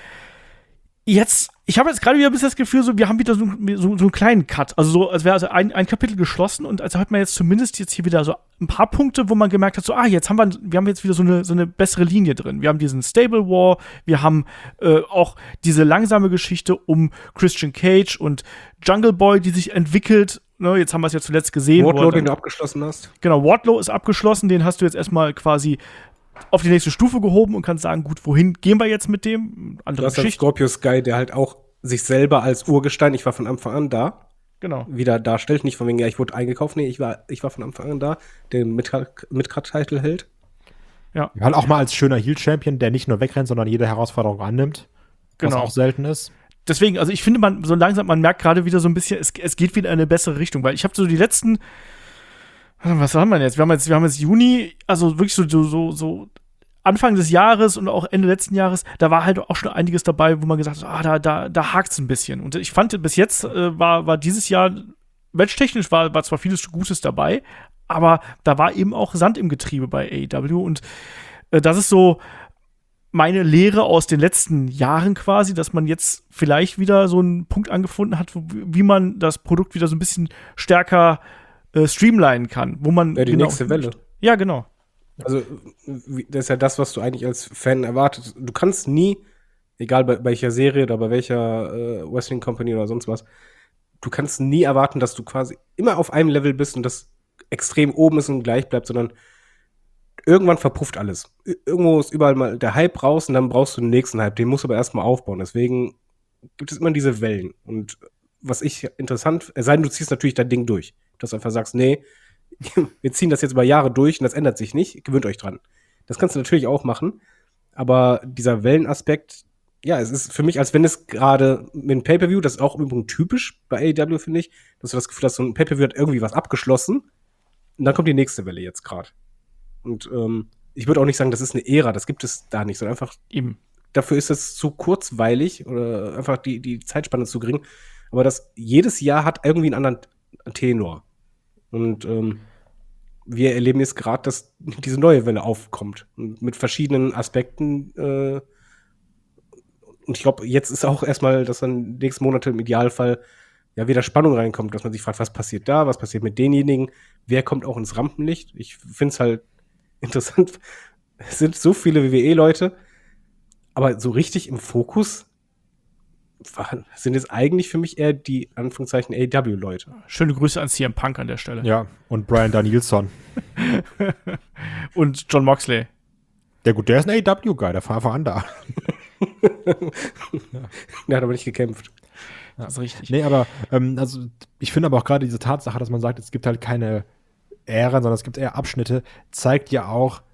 jetzt, ich habe jetzt gerade wieder ein bisschen das Gefühl, so, wir haben wieder so einen kleinen Cut. Also so, als wäre also ein Kapitel geschlossen und als hat man jetzt zumindest jetzt hier wieder so ein paar Punkte, wo man gemerkt hat, so, jetzt wir haben jetzt wieder so eine bessere Linie drin. Wir haben diesen Stable War, wir haben auch diese langsame Geschichte um Christian Cage und Jungle Boy, die sich entwickelt. Ne, jetzt haben wir es ja zuletzt gesehen. Wardlow, den du abgeschlossen hast. Genau, Wardlow ist abgeschlossen, den hast du jetzt erstmal quasi auf die nächste Stufe gehoben und kannst sagen, gut, wohin gehen wir jetzt mit dem? Andere Du hast halt Geschichte. Scorpio Sky, der halt auch sich selber als Urgestein, ich war von Anfang an da, Genau. wieder darstellt. Nicht von wegen, ja, ich wurde eingekauft, nee, ich war von Anfang an da, den Mid-Card-Title hält. Ja, halt auch mal als schöner Heel-Champion, der nicht nur wegrennt, sondern jede Herausforderung annimmt. Genau. Was auch selten ist. deswegen, also ich finde, man so langsam, man merkt gerade wieder so ein bisschen, es geht wieder in eine bessere Richtung, weil ich habe so die letzten, was haben wir jetzt? Wir haben jetzt Juni, also wirklich so Anfang des Jahres und auch Ende letzten Jahres, da war halt auch schon einiges dabei, wo man gesagt hat, da hakt's ein bisschen. Und ich fand, bis jetzt war dieses Jahr, matchtechnisch war zwar vieles Gutes dabei, aber da war eben auch Sand im Getriebe bei AEW. Und das ist so meine Lehre aus den letzten Jahren quasi, dass man jetzt vielleicht wieder so einen Punkt angefunden hat, wie man das Produkt wieder so ein bisschen stärker streamlinen kann, wo man Ja, die nächste Welle. Ja, genau. Also, das ist ja das, was du eigentlich als Fan erwartest. Du kannst nie, egal bei welcher Serie oder bei welcher Wrestling Company oder sonst was, du kannst nie erwarten, dass du quasi immer auf einem Level bist und das extrem oben ist und gleich bleibt, sondern irgendwann verpufft alles. Irgendwo ist überall mal der Hype raus und dann brauchst du den nächsten Hype. Den musst du aber erstmal aufbauen. Deswegen gibt es immer diese Wellen. Und was ich interessant, es sei denn, du ziehst natürlich dein Ding durch. Dass du einfach sagst, nee, wir ziehen das jetzt über Jahre durch und das ändert sich nicht. Gewöhnt euch dran. Das kannst du natürlich auch machen. Aber dieser Wellenaspekt, ja, es ist für mich, als wenn es gerade mit einem Pay-Per-View, das ist auch übrigens typisch bei AEW, finde ich, dass du das Gefühl hast, so ein Pay-Per-View hat irgendwie was abgeschlossen und dann kommt die nächste Welle jetzt gerade. Und ich würde auch nicht sagen, das ist eine Ära, das gibt es da nicht, sondern einfach Eben. Dafür ist es zu kurzweilig oder einfach die Zeitspanne zu gering. Aber jedes Jahr hat irgendwie einen anderen Tenor. Und wir erleben jetzt gerade, dass diese neue Welle aufkommt. Und mit verschiedenen Aspekten. Und ich glaube, jetzt ist auch erstmal, dass dann nächsten Monate im Idealfall ja wieder Spannung reinkommt, dass man sich fragt, was passiert da, was passiert mit denjenigen, wer kommt auch ins Rampenlicht. Ich finde es halt interessant. Es sind so viele WWE-Leute, aber so richtig im Fokus sind es eigentlich für mich eher die Anführungszeichen AEW-Leute. Schöne Grüße an CM Punk an der Stelle. Ja, und Bryan Danielson. Und John Moxley. Der ist ein AEW-Guy, der war einfach an da. Der hat aber nicht gekämpft. Das ist richtig. Nee, aber also ich finde aber auch gerade diese Tatsache, dass man sagt, es gibt halt keine Ähren, sondern es gibt eher Abschnitte, zeigt ja auch,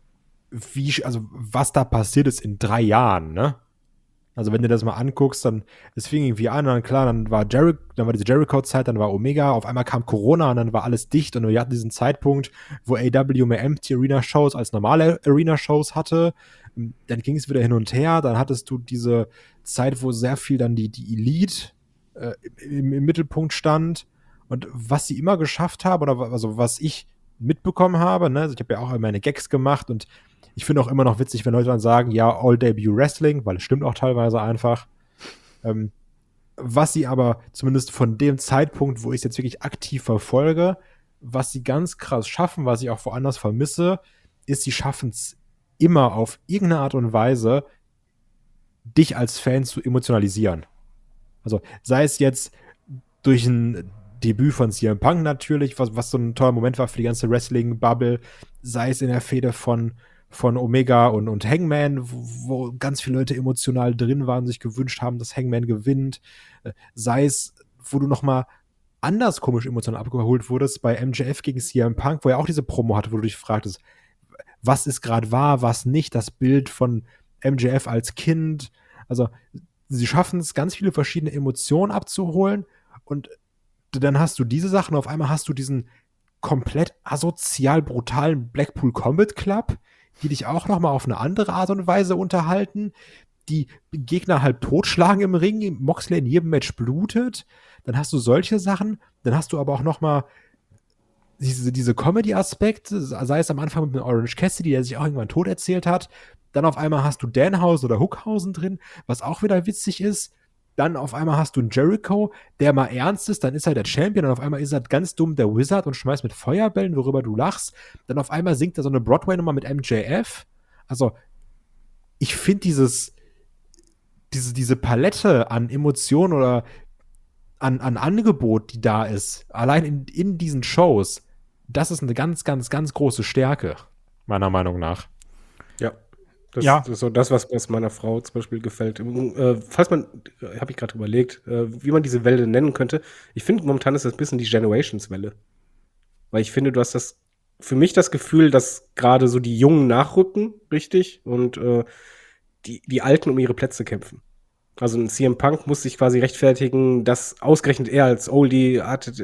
was da passiert ist in 3 Jahren, ne? Also wenn du das mal anguckst, dann, es fing irgendwie an und dann klar, dann war diese Jericho-Zeit, dann war Omega, auf einmal kam Corona und dann war alles dicht und wir hatten diesen Zeitpunkt, wo AEW mehr Empty Arena Shows als normale Arena Shows hatte. Dann ging es wieder hin und her, dann hattest du diese Zeit, wo sehr viel dann die Elite im Mittelpunkt stand und was sie immer geschafft haben oder also was ich mitbekommen habe, ne, also ich habe ja auch meine Gags gemacht und ich finde auch immer noch witzig, wenn Leute dann sagen, ja, All-Debut Wrestling, weil es stimmt auch teilweise einfach. Was sie aber zumindest von dem Zeitpunkt, wo ich es jetzt wirklich aktiv verfolge, was sie ganz krass schaffen, was ich auch woanders vermisse, ist, sie schaffen es immer auf irgendeine Art und Weise, dich als Fan zu emotionalisieren. Also sei es jetzt durch ein Debüt von CM Punk natürlich, was so ein toller Moment war für die ganze Wrestling-Bubble, sei es in der Fehde von Omega und Hangman, wo ganz viele Leute emotional drin waren, sich gewünscht haben, dass Hangman gewinnt. Sei es, wo du noch mal anders komisch emotional abgeholt wurdest, bei MJF gegen CM Punk, wo er auch diese Promo hatte, wo du dich fragtest, was ist gerade wahr, was nicht, das Bild von MJF als Kind. Also, sie schaffen es, ganz viele verschiedene Emotionen abzuholen und dann hast du diese Sachen, auf einmal hast du diesen komplett asozial brutalen Blackpool Combat Club, die dich auch noch mal auf eine andere Art und Weise unterhalten, die Gegner halt totschlagen im Ring, Moxley in jedem Match blutet, dann hast du solche Sachen, dann hast du aber auch noch mal diese Comedy-Aspekte, sei es am Anfang mit Orange Cassidy, der sich auch irgendwann tot erzählt hat, dann auf einmal hast du Danhausen oder Hookhausen drin, was auch wieder witzig ist, dann auf einmal hast du einen Jericho, der mal ernst ist, dann ist er der Champion und auf einmal ist er ganz dumm der Wizard und schmeißt mit Feuerbällen, worüber du lachst. Dann auf einmal singt er so eine Broadway-Nummer mit MJF. Also, ich finde diese Palette an Emotionen oder an Angebot, die da ist, allein in diesen Shows, das ist eine ganz, ganz, ganz große Stärke, meiner Meinung nach. Ja. Das ist so das, was meiner Frau zum Beispiel gefällt. Falls man, habe ich gerade überlegt, wie man diese Welle nennen könnte. Ich finde, momentan ist das ein bisschen die Generations-Welle. Weil ich finde, du hast für mich das Gefühl, dass gerade so die Jungen nachrücken, richtig, und die Alten um ihre Plätze kämpfen. Also ein CM Punk muss sich quasi rechtfertigen, dass ausgerechnet er als Oldie hat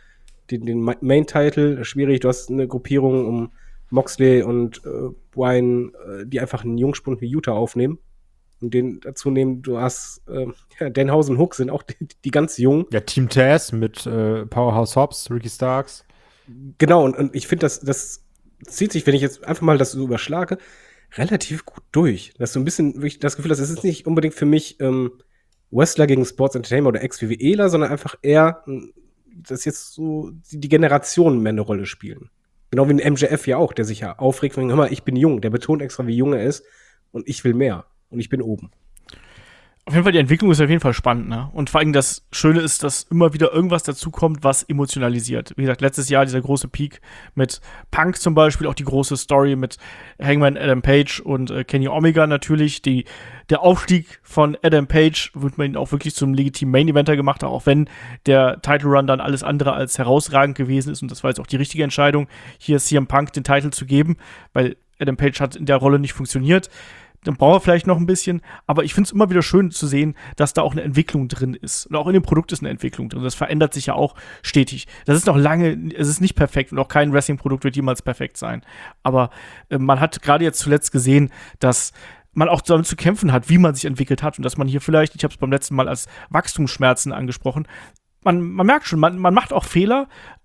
den Main-Title. Schwierig, du hast eine Gruppierung um Moxley und Bryan, die einfach einen Jungspund wie Utah aufnehmen und den dazu nehmen. Du hast Danhausen und Hook sind auch die ganz jung. Ja, Team Taz mit Powerhouse Hobbs, Ricky Starks. Genau, und ich finde, das zieht sich, wenn ich jetzt einfach mal das so überschlage, relativ gut durch. Dass du ein bisschen wirklich das Gefühl hast, es ist nicht unbedingt für mich Wrestler gegen Sports Entertainment oder Ex-WWEler, sondern einfach eher, dass jetzt so die Generationen mehr eine Rolle spielen. Genau wie ein MJF ja auch, der sich ja aufregt, hör mal, ich bin jung, der betont extra, wie jung er ist und ich will mehr und ich bin oben. Auf jeden Fall, die Entwicklung ist auf jeden Fall spannend, ne? Und vor allem das Schöne ist, dass immer wieder irgendwas dazukommt, was emotionalisiert. Wie gesagt, letztes Jahr dieser große Peak mit Punk zum Beispiel, auch die große Story mit Hangman Adam Page und Kenny Omega natürlich. Der Aufstieg von Adam Page wird man ihn auch wirklich zum legitimen Main-Eventer gemacht, auch wenn der Title Run dann alles andere als herausragend gewesen ist. Und das war jetzt auch die richtige Entscheidung, hier CM Punk den Titel zu geben, weil Adam Page hat in der Rolle nicht funktioniert. Dann braucht er vielleicht noch ein bisschen, aber ich finde es immer wieder schön zu sehen, dass da auch eine Entwicklung drin ist. Und auch in dem Produkt ist eine Entwicklung drin. Das verändert sich ja auch stetig. Das ist noch lange, es ist nicht perfekt und auch kein Wrestling-Produkt wird jemals perfekt sein. Aber man hat gerade jetzt zuletzt gesehen, dass man auch damit zu kämpfen hat, wie man sich entwickelt hat und dass man hier vielleicht, ich habe es beim letzten Mal als Wachstumsschmerzen angesprochen, man merkt schon, man macht auch Fehler,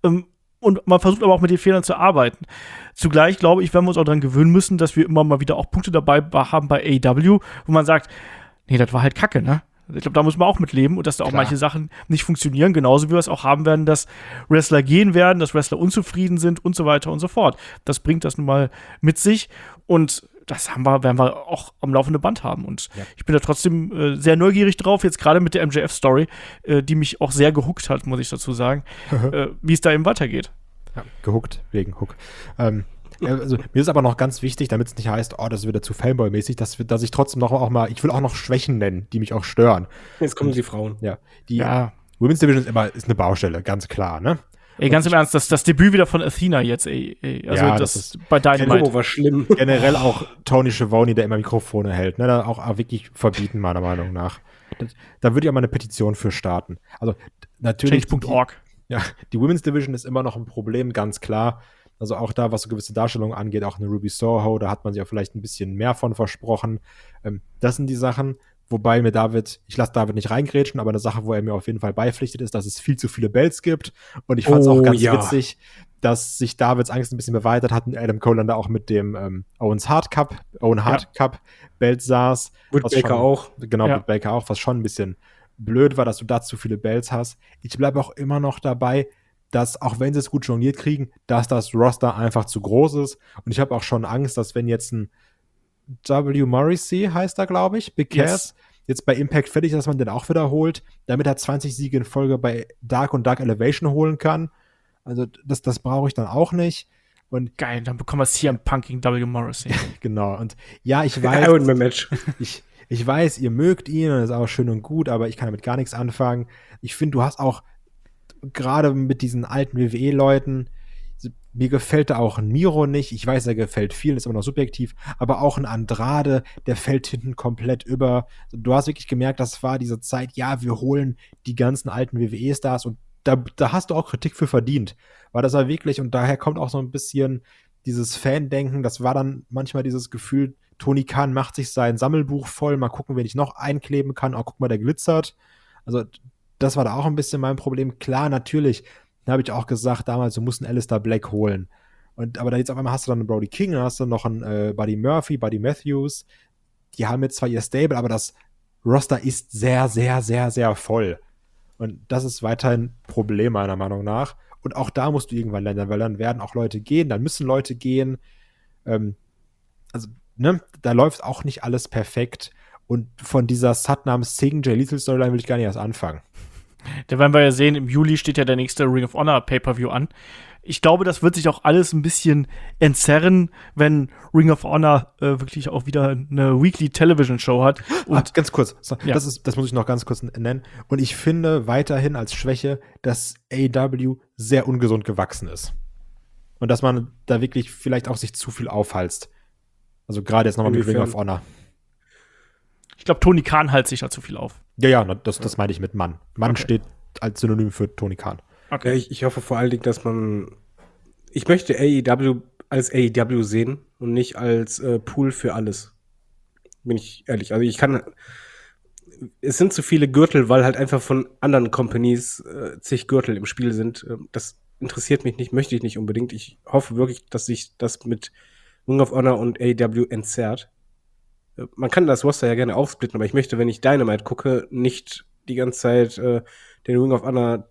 und man versucht aber auch mit den Fehlern zu arbeiten. Zugleich, glaube ich, werden wir uns auch daran gewöhnen müssen, dass wir immer mal wieder auch Punkte dabei haben bei AEW, wo man sagt, nee, das war halt Kacke, ne? Ich glaube, da muss man auch mit leben und dass da auch manche Sachen nicht funktionieren, genauso wie wir es auch haben werden, dass Wrestler gehen werden, dass Wrestler unzufrieden sind und so weiter und so fort. Das bringt das nun mal mit sich und das werden wir auch am laufenden Band haben. Und ich bin da trotzdem sehr neugierig drauf, jetzt gerade mit der MJF-Story, die mich auch sehr gehuckt hat, muss ich dazu sagen, wie es da eben weitergeht. Ja, gehuckt, wegen Hook. Also, mir ist aber noch ganz wichtig, damit es nicht heißt, oh, das ist wieder zu Fanboy-mäßig, dass ich trotzdem noch auch mal, ich will auch noch Schwächen nennen, die mich auch stören. Jetzt kommen die Frauen. Ja, die Women's Division ist eine Baustelle, ganz klar, ne? Ey, ganz im Ernst, das Debüt wieder von Athena jetzt, ey. Also ja, das ist bei Dynamite. war schlimm. Generell auch Tony Schiavone, der immer Mikrofone hält, ne? Da auch wirklich verbieten, meiner Meinung nach. Da würde ich auch mal eine Petition für starten. Also natürlich. Change.org. Ja, die Women's Division ist immer noch ein Problem, ganz klar. Also auch da, was so gewisse Darstellungen angeht, auch eine Ruby Soho, da hat man sich ja vielleicht ein bisschen mehr von versprochen. Das sind die Sachen, wobei ich lasse David nicht reingrätschen, aber eine Sache, wo er mir auf jeden Fall beipflichtet, ist, dass es viel zu viele Belts gibt. Und ich fand es auch ganz witzig, dass sich Davids Angst ein bisschen bewahrheitet hat und Adam Cole dann da auch mit dem Owen Hart Cup Belt saß. Britt Baker auch. Genau, Britt Baker auch, was schon ein bisschen blöd war, dass du da zu viele Belts hast. Ich bleibe auch immer noch dabei, dass, auch wenn sie es gut jongliert kriegen, dass das Roster einfach zu groß ist. Und ich habe auch schon Angst, dass wenn jetzt ein W. Morrissey heißt er, glaube ich, Big Cass, jetzt bei Impact fertig ist, dass man den auch wiederholt, damit er 20 Siege in Folge bei Dark und Dark Elevation holen kann. Also das brauche ich dann auch nicht. Und geil, dann bekommen wir CM Punk gegen W. Morrissey. Genau, und ja, ich weiß, ich weiß, ihr mögt ihn und das ist auch schön und gut, aber ich kann damit gar nichts anfangen. Ich finde, du hast auch gerade mit diesen alten WWE-Leuten, mir gefällt da auch ein Miro nicht. Ich weiß, er gefällt vielen, ist immer noch subjektiv, aber auch ein Andrade, der fällt hinten komplett über. Du hast wirklich gemerkt, das war diese Zeit, ja, wir holen die ganzen alten WWE-Stars und da hast du auch Kritik für verdient. Weil das war wirklich, und daher kommt auch so ein bisschen dieses Fan-Denken, das war dann manchmal dieses Gefühl, Tony Khan macht sich sein Sammelbuch voll, mal gucken, wen ich noch einkleben kann. Oh, guck mal, der glitzert. Also das war da auch ein bisschen mein Problem. Klar, natürlich, da habe ich auch gesagt, damals, du musst einen Alistair Black holen. Aber da jetzt auf einmal hast du dann einen Brody King, dann hast du noch einen Buddy Murphy, Buddy Matthews. Die haben jetzt zwar ihr Stable, aber das Roster ist sehr, sehr, sehr, sehr voll. Und das ist weiterhin ein Problem, meiner Meinung nach. Und auch da musst du irgendwann lernen, weil dann werden auch Leute gehen, dann müssen Leute gehen. Also, ne, da läuft auch nicht alles perfekt. Und von dieser Satnam Singh Jay Lethal Storyline will ich gar nicht erst anfangen. Da werden wir ja sehen, im Juli steht ja der nächste Ring of Honor Pay-Per-View an. Ich glaube, das wird sich auch alles ein bisschen entzerren, wenn Ring of Honor wirklich auch wieder eine Weekly Television Show hat. Und ganz kurz, das muss ich noch ganz kurz nennen. Und ich finde weiterhin als Schwäche, dass AEW sehr ungesund gewachsen ist. Und dass man da wirklich vielleicht auch sich zu viel aufhalst. Also gerade jetzt nochmal mit Ring of Honor. Ich glaube, Tony Khan hält sich da zu viel auf. Ja, das meine ich mit Mann. Mann steht als Synonym für Tony Khan. Okay. Ja, ich hoffe vor allen Dingen, dass ich möchte AEW als AEW sehen und nicht als Pool für alles. Bin ich ehrlich. Also es sind zu viele Gürtel, weil halt einfach von anderen Companies zig Gürtel im Spiel sind. Das interessiert mich nicht, möchte ich nicht unbedingt. Ich hoffe wirklich, dass sich das mit Ring of Honor und AEW entzerrt. Man kann das Roster ja gerne aufsplitten, aber ich möchte, wenn ich Dynamite gucke, nicht die ganze Zeit den Ring of Honor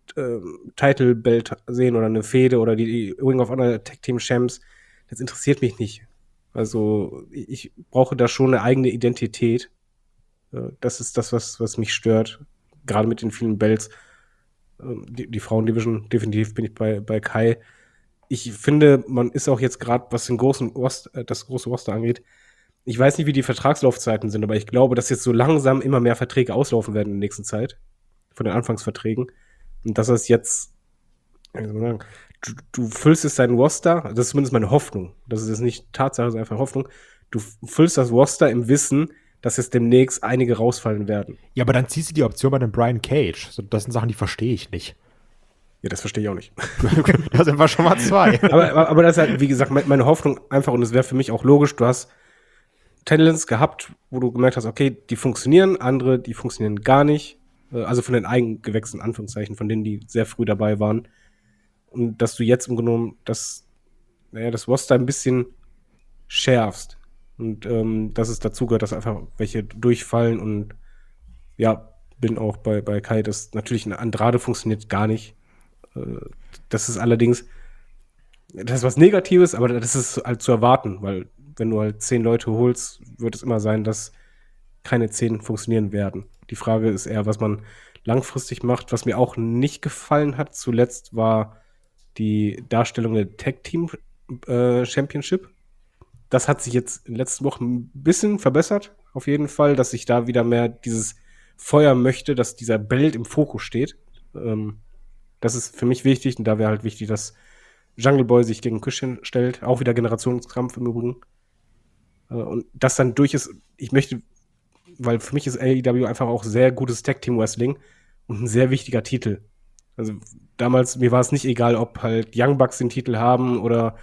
Title Belt sehen oder eine Fehde oder die Ring of Honor Tag Team Champs. Das interessiert mich nicht. Also ich brauche da schon eine eigene Identität. Das ist das, was mich stört. Gerade mit den vielen Belts. Die Frauen-Division, definitiv bin ich bei Kai. Ich finde, man ist auch jetzt gerade, was das große Roster angeht, ich weiß nicht, wie die Vertragslaufzeiten sind, aber ich glaube, dass jetzt so langsam immer mehr Verträge auslaufen werden in der nächsten Zeit. Von den Anfangsverträgen. Und dass es jetzt, wie soll man sagen, du füllst jetzt dein Roster, das ist zumindest meine Hoffnung, das ist jetzt nicht Tatsache, das ist einfach Hoffnung, du füllst das Roster im Wissen, dass jetzt demnächst einige rausfallen werden. Ja, aber dann ziehst du die Option bei dem Brian Cage. Das sind Sachen, die verstehe ich nicht. Ja, das verstehe ich auch nicht. Da sind wir schon mal zwei. aber das ist halt, wie gesagt, meine Hoffnung einfach, und es wäre für mich auch logisch, du hast Talents gehabt, wo du gemerkt hast, okay, die funktionieren, andere, die funktionieren gar nicht. Also von den Eigengewächsen, Anführungszeichen, von denen, die sehr früh dabei waren. Und dass du jetzt im Grunde genommen das Roster ein bisschen schärfst. Und dass es dazu gehört, dass einfach welche durchfallen. Und ja, bin auch bei Kai, dass natürlich ein Andrade funktioniert gar nicht. Das ist allerdings, das ist was Negatives, aber das ist halt zu erwarten, weil wenn du halt 10 Leute holst, wird es immer sein, dass keine 10 funktionieren werden. Die Frage ist eher, was man langfristig macht. Was mir auch nicht gefallen hat zuletzt, war die Darstellung der Tag Team Championship. Das hat sich jetzt in den letzten Wochen ein bisschen verbessert, auf jeden Fall, dass ich da wieder mehr dieses Feuer möchte, dass dieser Belt im Fokus steht. Das ist für mich wichtig und da wäre halt wichtig, dass Jungle Boy sich gegen Christian stellt. Auch wieder Generationskampf im Übrigen. Und das dann durch ist, weil für mich ist AEW einfach auch sehr gutes Tag-Team-Wrestling und ein sehr wichtiger Titel. Also damals, mir war es nicht egal, ob halt Young Bucks den Titel haben oder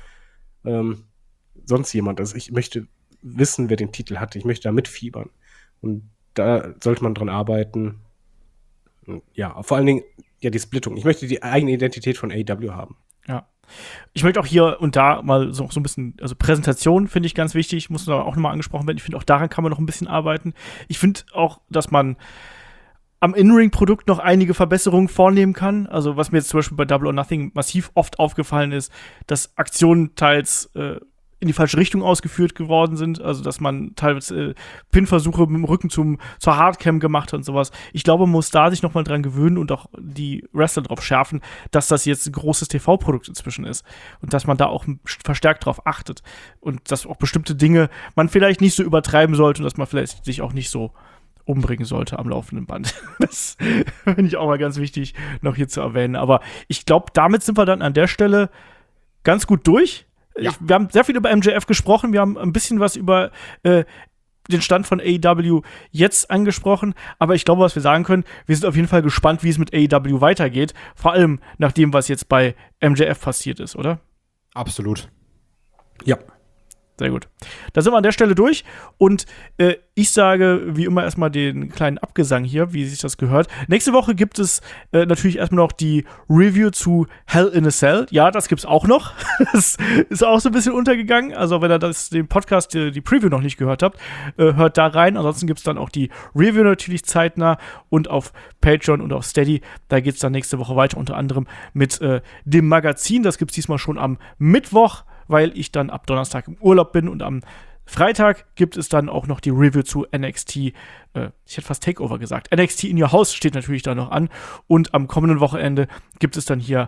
sonst jemand. Also ich möchte wissen, wer den Titel hat. Ich möchte da mitfiebern. Und da sollte man dran arbeiten. Und ja, vor allen Dingen, ja, die Splittung. Ich möchte die eigene Identität von AEW haben. Ja. Ich möchte auch hier und da mal so ein bisschen, also Präsentation finde ich ganz wichtig, muss da auch nochmal angesprochen werden. Ich finde auch daran kann man noch ein bisschen arbeiten. Ich finde auch, dass man am In-Ring-Produkt noch einige Verbesserungen vornehmen kann. Also was mir jetzt zum Beispiel bei Double or Nothing massiv oft aufgefallen ist, dass Aktionen teils in die falsche Richtung ausgeführt geworden sind. Also dass man teilweise Pin-Versuche mit dem Rücken zur Hardcam gemacht hat und sowas. Ich glaube, man muss da sich noch mal dran gewöhnen und auch die Wrestler drauf schärfen, dass das jetzt ein großes TV-Produkt inzwischen ist. Und dass man da auch verstärkt drauf achtet. Und dass auch bestimmte Dinge man vielleicht nicht so übertreiben sollte und dass man vielleicht sich auch nicht so umbringen sollte am laufenden Band. Das finde ich auch mal ganz wichtig, noch hier zu erwähnen. Aber ich glaube, damit sind wir dann an der Stelle ganz gut durch. Ja. Wir haben sehr viel über MJF gesprochen. Wir haben ein bisschen was über den Stand von AEW jetzt angesprochen. Aber ich glaube, was wir sagen können, wir sind auf jeden Fall gespannt, wie es mit AEW weitergeht. Vor allem nach dem, was jetzt bei MJF passiert ist, oder? Absolut. Ja. Sehr gut. Da sind wir an der Stelle durch und ich sage wie immer erstmal den kleinen Abgesang hier, wie sich das gehört. Nächste Woche gibt es natürlich erstmal noch die Review zu Hell in a Cell. Ja, das gibt's auch noch. Das ist auch so ein bisschen untergegangen. Also wenn ihr den Podcast, die Preview noch nicht gehört habt, hört da rein. Ansonsten gibt's dann auch die Review natürlich zeitnah und auf Patreon und auf Steady. Da geht's dann nächste Woche weiter, unter anderem mit dem Magazin. Das gibt's diesmal schon am Mittwoch, weil ich dann ab Donnerstag im Urlaub bin und am Freitag gibt es dann auch noch die Review zu NXT, ich hätte fast Takeover gesagt, NXT in Your House steht natürlich da noch an und am kommenden Wochenende gibt es dann hier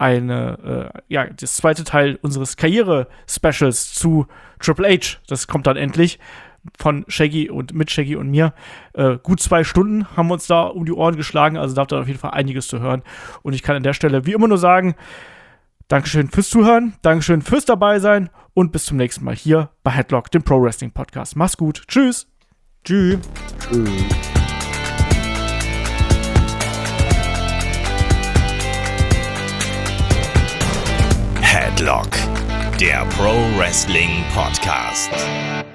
das zweite Teil unseres Karriere-Specials zu Triple H, das kommt dann endlich von Shaggy und mit Shaggy und mir. Gut 2 Stunden haben wir uns da um die Ohren geschlagen, also da habt ihr auf jeden Fall einiges zu hören und ich kann an der Stelle wie immer nur sagen, Dankeschön fürs Zuhören, Dankeschön fürs Dabeisein und bis zum nächsten Mal hier bei Headlock, dem Pro Wrestling Podcast. Mach's gut, tschüss! Tschüss. Headlock, der Pro Wrestling Podcast.